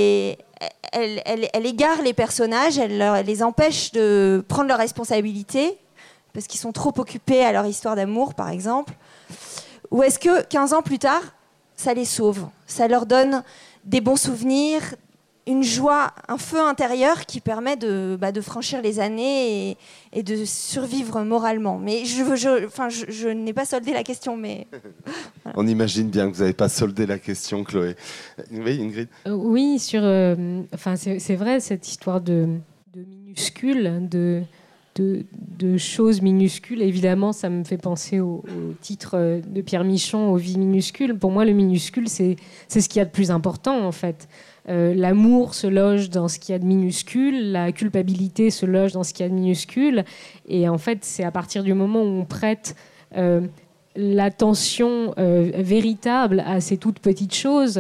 égare les personnages, elle les empêche de prendre leurs responsabilités, parce qu'ils sont trop occupés à leur histoire d'amour, par exemple? Ou est-ce que 15 ans plus tard, ça les sauve? Ça leur donne des bons souvenirs, une joie, un feu intérieur qui permet de franchir les années et de survivre moralement. Mais je n'ai pas soldé la question, mais... Voilà. On imagine bien que vous n'avez pas soldé la question, Chloé. Oui, Ingrid? Oui, c'est vrai, cette histoire de minuscules, de choses minuscules. Évidemment, ça me fait penser au titre de Pierre Michon, aux vies minuscules. Pour moi, le minuscule, c'est ce qu'il y a de plus important, en fait. L'amour se loge dans ce qu'il y a de minuscule, la culpabilité se loge dans ce qu'il y a de minuscule. Et en fait, c'est à partir du moment où on prête l'attention véritable à ces toutes petites choses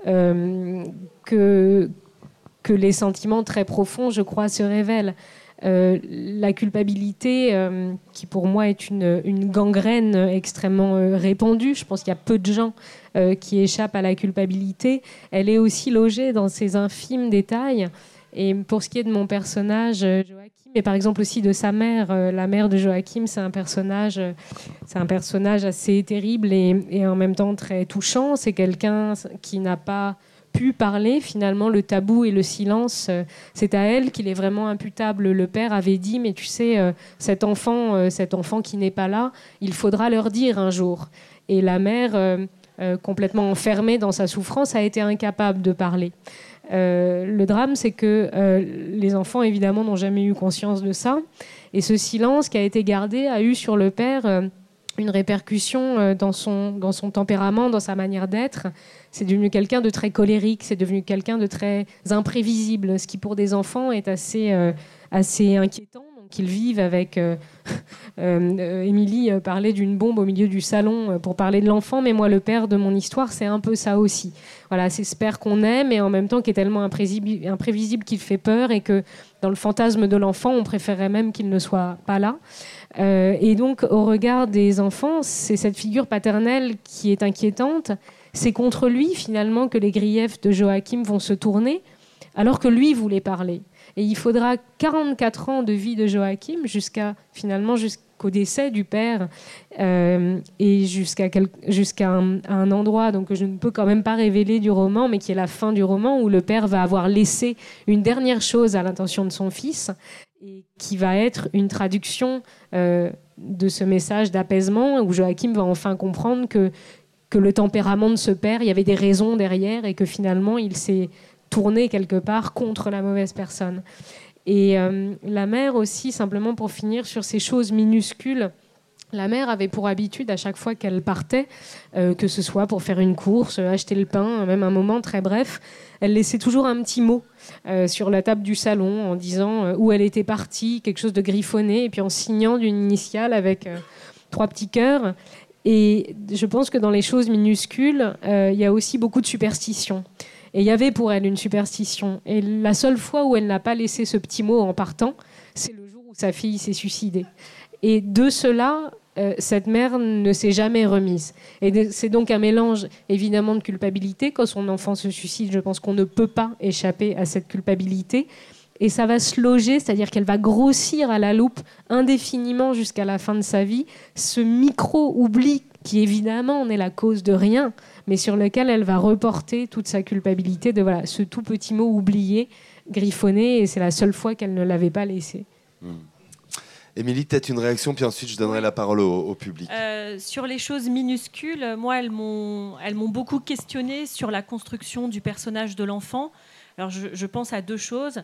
que les sentiments très profonds, je crois, se révèlent. La culpabilité, qui pour moi est une gangrène extrêmement répandue, je pense qu'il y a peu de gens qui échappent à la culpabilité, elle est aussi logée dans ces infimes détails. Et pour ce qui est de mon personnage, Joachim, et par exemple aussi de sa mère, la mère de Joachim, c'est un personnage assez terrible et en même temps très touchant. C'est quelqu'un qui n'a pas pu parler, finalement, le tabou et le silence, c'est à elle qu'il est vraiment imputable. Le père avait dit, mais tu sais, cet enfant qui n'est pas là, il faudra leur dire un jour. Et la mère, complètement enfermée dans sa souffrance, a été incapable de parler. Le drame, c'est que les enfants, évidemment, n'ont jamais eu conscience de ça. Et ce silence qui a été gardé a eu sur le père une répercussion dans son tempérament, dans sa manière d'être. C'est devenu quelqu'un de très colérique, c'est devenu quelqu'un de très imprévisible, ce qui pour des enfants est assez inquiétant. Donc ils vivent avec... Émilie parlait d'une bombe au milieu du salon pour parler de l'enfant, mais moi le père de mon histoire, c'est un peu ça aussi. Voilà, c'est ce père qu'on aime et en même temps qui est tellement imprévisible qu'il fait peur et que dans le fantasme de l'enfant, on préférerait même qu'il ne soit pas là. Et donc au regard des enfants, c'est cette figure paternelle qui est inquiétante. C'est contre lui, finalement, que les griefs de Joachim vont se tourner, alors que lui voulait parler. Et il faudra 44 ans de vie de Joachim jusqu'au décès du père et jusqu'à un endroit donc, que je ne peux quand même pas révéler du roman, mais qui est la fin du roman, où le père va avoir laissé une dernière chose à l'intention de son fils et qui va être une traduction de ce message d'apaisement, où Joachim va enfin comprendre que le tempérament de ce père, il y avait des raisons derrière et que finalement, il s'est tourné quelque part contre la mauvaise personne. Et la mère aussi, simplement pour finir sur ces choses minuscules, la mère avait pour habitude, à chaque fois qu'elle partait, que ce soit pour faire une course, acheter le pain, même un moment très bref, elle laissait toujours un petit mot sur la table du salon en disant où elle était partie, quelque chose de griffonné, et puis en signant d'une initiale avec 3 petits cœurs. Et je pense que dans les choses minuscules, il y a aussi beaucoup de superstitions. Et il y avait pour elle une superstition. Et la seule fois où elle n'a pas laissé ce petit mot en partant, c'est le jour où sa fille s'est suicidée. Et de cela, cette mère ne s'est jamais remise. Et c'est donc un mélange, évidemment, de culpabilité. Quand son enfant se suicide, je pense qu'on ne peut pas échapper à cette culpabilité. Et ça va se loger, c'est-à-dire qu'elle va grossir à la loupe indéfiniment jusqu'à la fin de sa vie, ce micro-oubli qui, évidemment, n'est la cause de rien, mais sur lequel elle va reporter toute sa culpabilité de voilà, ce tout petit mot oublié, griffonné, et c'est la seule fois qu'elle ne l'avait pas laissé. Émilie, peut-être une réaction, puis ensuite je donnerai la parole au public. Sur les choses minuscules, moi, elles m'ont beaucoup questionnée sur la construction du personnage de l'enfant. Alors je pense à deux choses.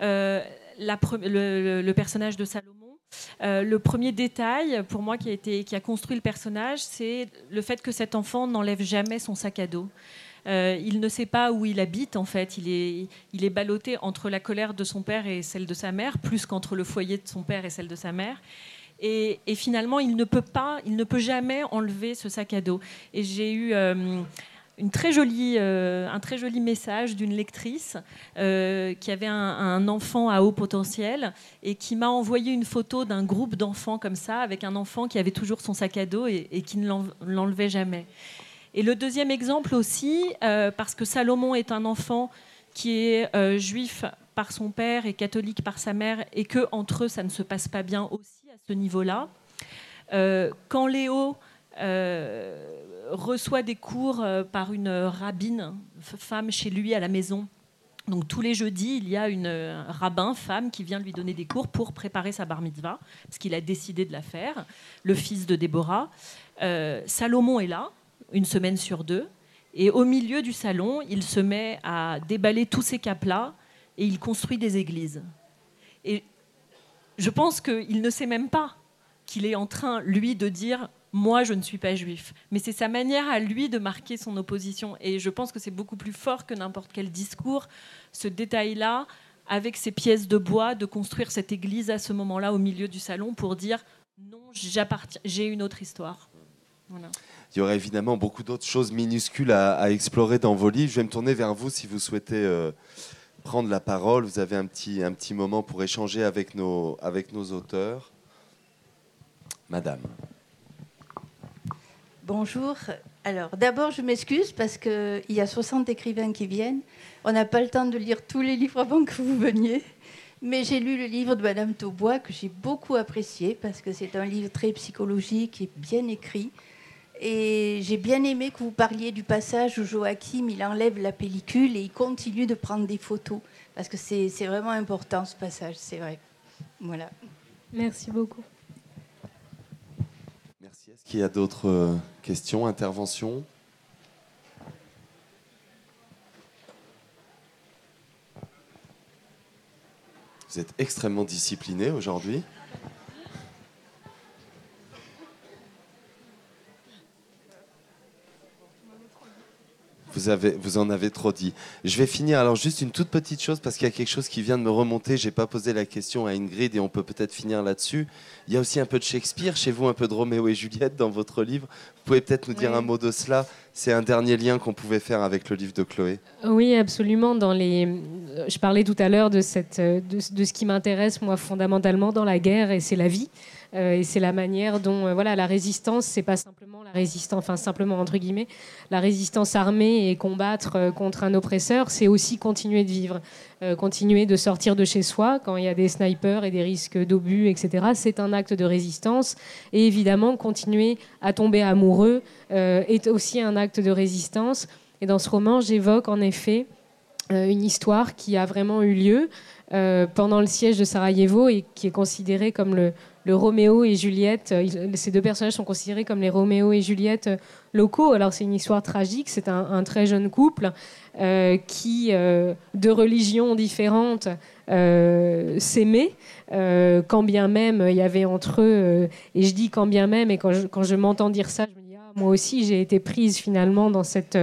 Le personnage de Salomon. Le premier détail, pour moi, qui a construit le personnage, c'est le fait que cet enfant n'enlève jamais son sac à dos. Il ne sait pas où il habite, en fait. Il est ballotté entre la colère de son père et celle de sa mère, plus qu'entre le foyer de son père et celle de sa mère. Et finalement, il ne peut jamais enlever ce sac à dos. Et j'ai eu un très joli message d'une lectrice qui avait un enfant à haut potentiel et qui m'a envoyé une photo d'un groupe d'enfants comme ça, avec un enfant qui avait toujours son sac à dos et qui ne l'enlevait jamais. Et le deuxième exemple aussi, parce que Salomon est un enfant qui est juif par son père et catholique par sa mère, et qu'entre eux, ça ne se passe pas bien aussi à ce niveau-là. Quand Léo reçoit des cours par une rabbine, femme chez lui à la maison, donc tous les jeudis, il y a une rabbin, femme, qui vient lui donner des cours pour préparer sa bar mitzvah, parce qu'il a décidé de la faire, le fils de Déborah. Salomon est là, une semaine sur 2, et au milieu du salon, il se met à déballer tous ces capes-là, et il construit des églises. Et je pense qu'il ne sait même pas qu'il est en train, lui, de dire « moi, je ne suis pas juif ». Mais c'est sa manière à lui de marquer son opposition. Et je pense que c'est beaucoup plus fort que n'importe quel discours, ce détail-là, avec ces pièces de bois, de construire cette église à ce moment-là, au milieu du salon, pour dire « non, j'ai une autre histoire ». Voilà. Il y aurait évidemment beaucoup d'autres choses minuscules à explorer dans vos livres. Je vais me tourner vers vous si vous souhaitez prendre la parole. Vous avez un petit moment pour échanger avec nos auteurs. Madame. Bonjour. Alors, d'abord, je m'excuse parce qu'il y a 60 écrivains qui viennent. On n'a pas le temps de lire tous les livres avant que vous veniez. Mais j'ai lu le livre de Madame Taubois que j'ai beaucoup apprécié parce que c'est un livre très psychologique et bien écrit. Et j'ai bien aimé que vous parliez du passage où Joachim, il enlève la pellicule et il continue de prendre des photos. Parce que c'est vraiment important, ce passage, c'est vrai. Voilà. Merci beaucoup. Merci. Est-ce qu'il y a d'autres questions, interventions ? Vous êtes extrêmement discipliné aujourd'hui. Vous en avez trop dit. Je vais finir. Alors, juste une toute petite chose, parce qu'il y a quelque chose qui vient de me remonter. Je n'ai pas posé la question à Ingrid et on peut peut-être finir là-dessus. Il y a aussi un peu de Shakespeare chez vous, un peu de Roméo et Juliette dans votre livre. Vous pouvez peut-être nous dire un mot de cela. C'est un dernier lien qu'on pouvait faire avec le livre de Chloé. Oui, absolument. Je parlais tout à l'heure de ce qui m'intéresse, moi, fondamentalement dans la guerre, et c'est la vie. Et c'est la manière dont la résistance, c'est pas simplement la résistance, enfin simplement entre guillemets, la résistance armée et combattre contre un oppresseur, c'est aussi continuer de vivre, continuer de sortir de chez soi quand il y a des snipers et des risques d'obus, etc. C'est un acte de résistance. Et évidemment, continuer à tomber amoureux est aussi un acte de résistance. Et dans ce roman, j'évoque en effet une histoire qui a vraiment eu lieu pendant le siège de Sarajevo et qui est considérée comme le Roméo et Juliette. Ces deux personnages sont considérés comme les Roméo et Juliette locaux. Alors c'est une histoire tragique, c'est un très jeune couple qui, de religions différentes, s'aimaient, quand bien même il y avait entre eux, et je dis quand bien même, et quand je m'entends dire ça, je me dis moi aussi j'ai été prise finalement dans cette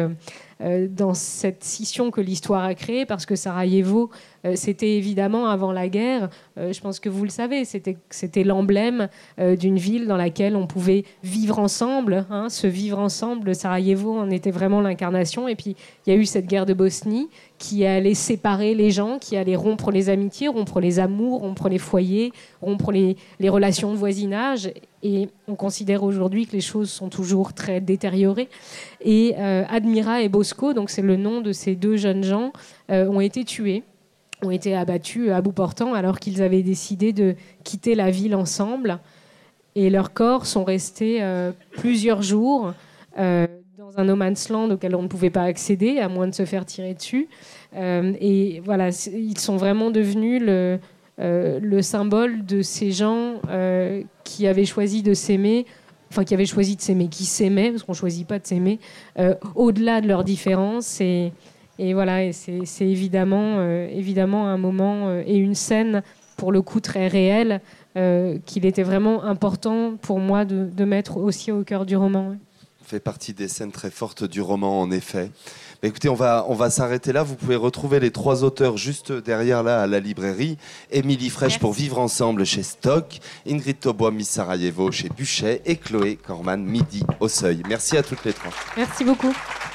scission que l'histoire a créée, parce que Sarajevo, c'était évidemment avant la guerre, je pense que vous le savez, c'était l'emblème d'une ville dans laquelle on pouvait vivre ensemble, se vivre ensemble. Sarajevo en était vraiment l'incarnation. Et puis il y a eu cette guerre de Bosnie qui allait séparer les gens, qui allait rompre les amitiés, rompre les amours, rompre les foyers, rompre les relations de voisinage. Et on considère aujourd'hui que les choses sont toujours très détériorées. Et Admira et Bosco, donc c'est le nom de ces deux jeunes gens, ont été tués, ont été abattus à bout portant alors qu'ils avaient décidé de quitter la ville ensemble. Et leurs corps sont restés plusieurs jours dans un no man's land auquel on ne pouvait pas accéder, à moins de se faire tirer dessus. Et voilà, ils sont vraiment devenus le symbole de ces gens qui avaient choisi de s'aimer, qui s'aimaient, parce qu'on ne choisit pas de s'aimer, au-delà de leurs différences. Et Et voilà, et c'est évidemment un moment et une scène, pour le coup, très réelle, qu'il était vraiment important pour moi de mettre aussi au cœur du roman. Fait partie des scènes très fortes du roman, en effet. Mais écoutez, on va s'arrêter là. Vous pouvez retrouver les 3 auteurs juste derrière là à la librairie. Émilie Fraiche pour Vivre ensemble chez Stock, Ingrid Taubois, Miss Sarajevo chez Buchet et Chloé Corman, Midi au Seuil. Merci à toutes les 3. Merci beaucoup.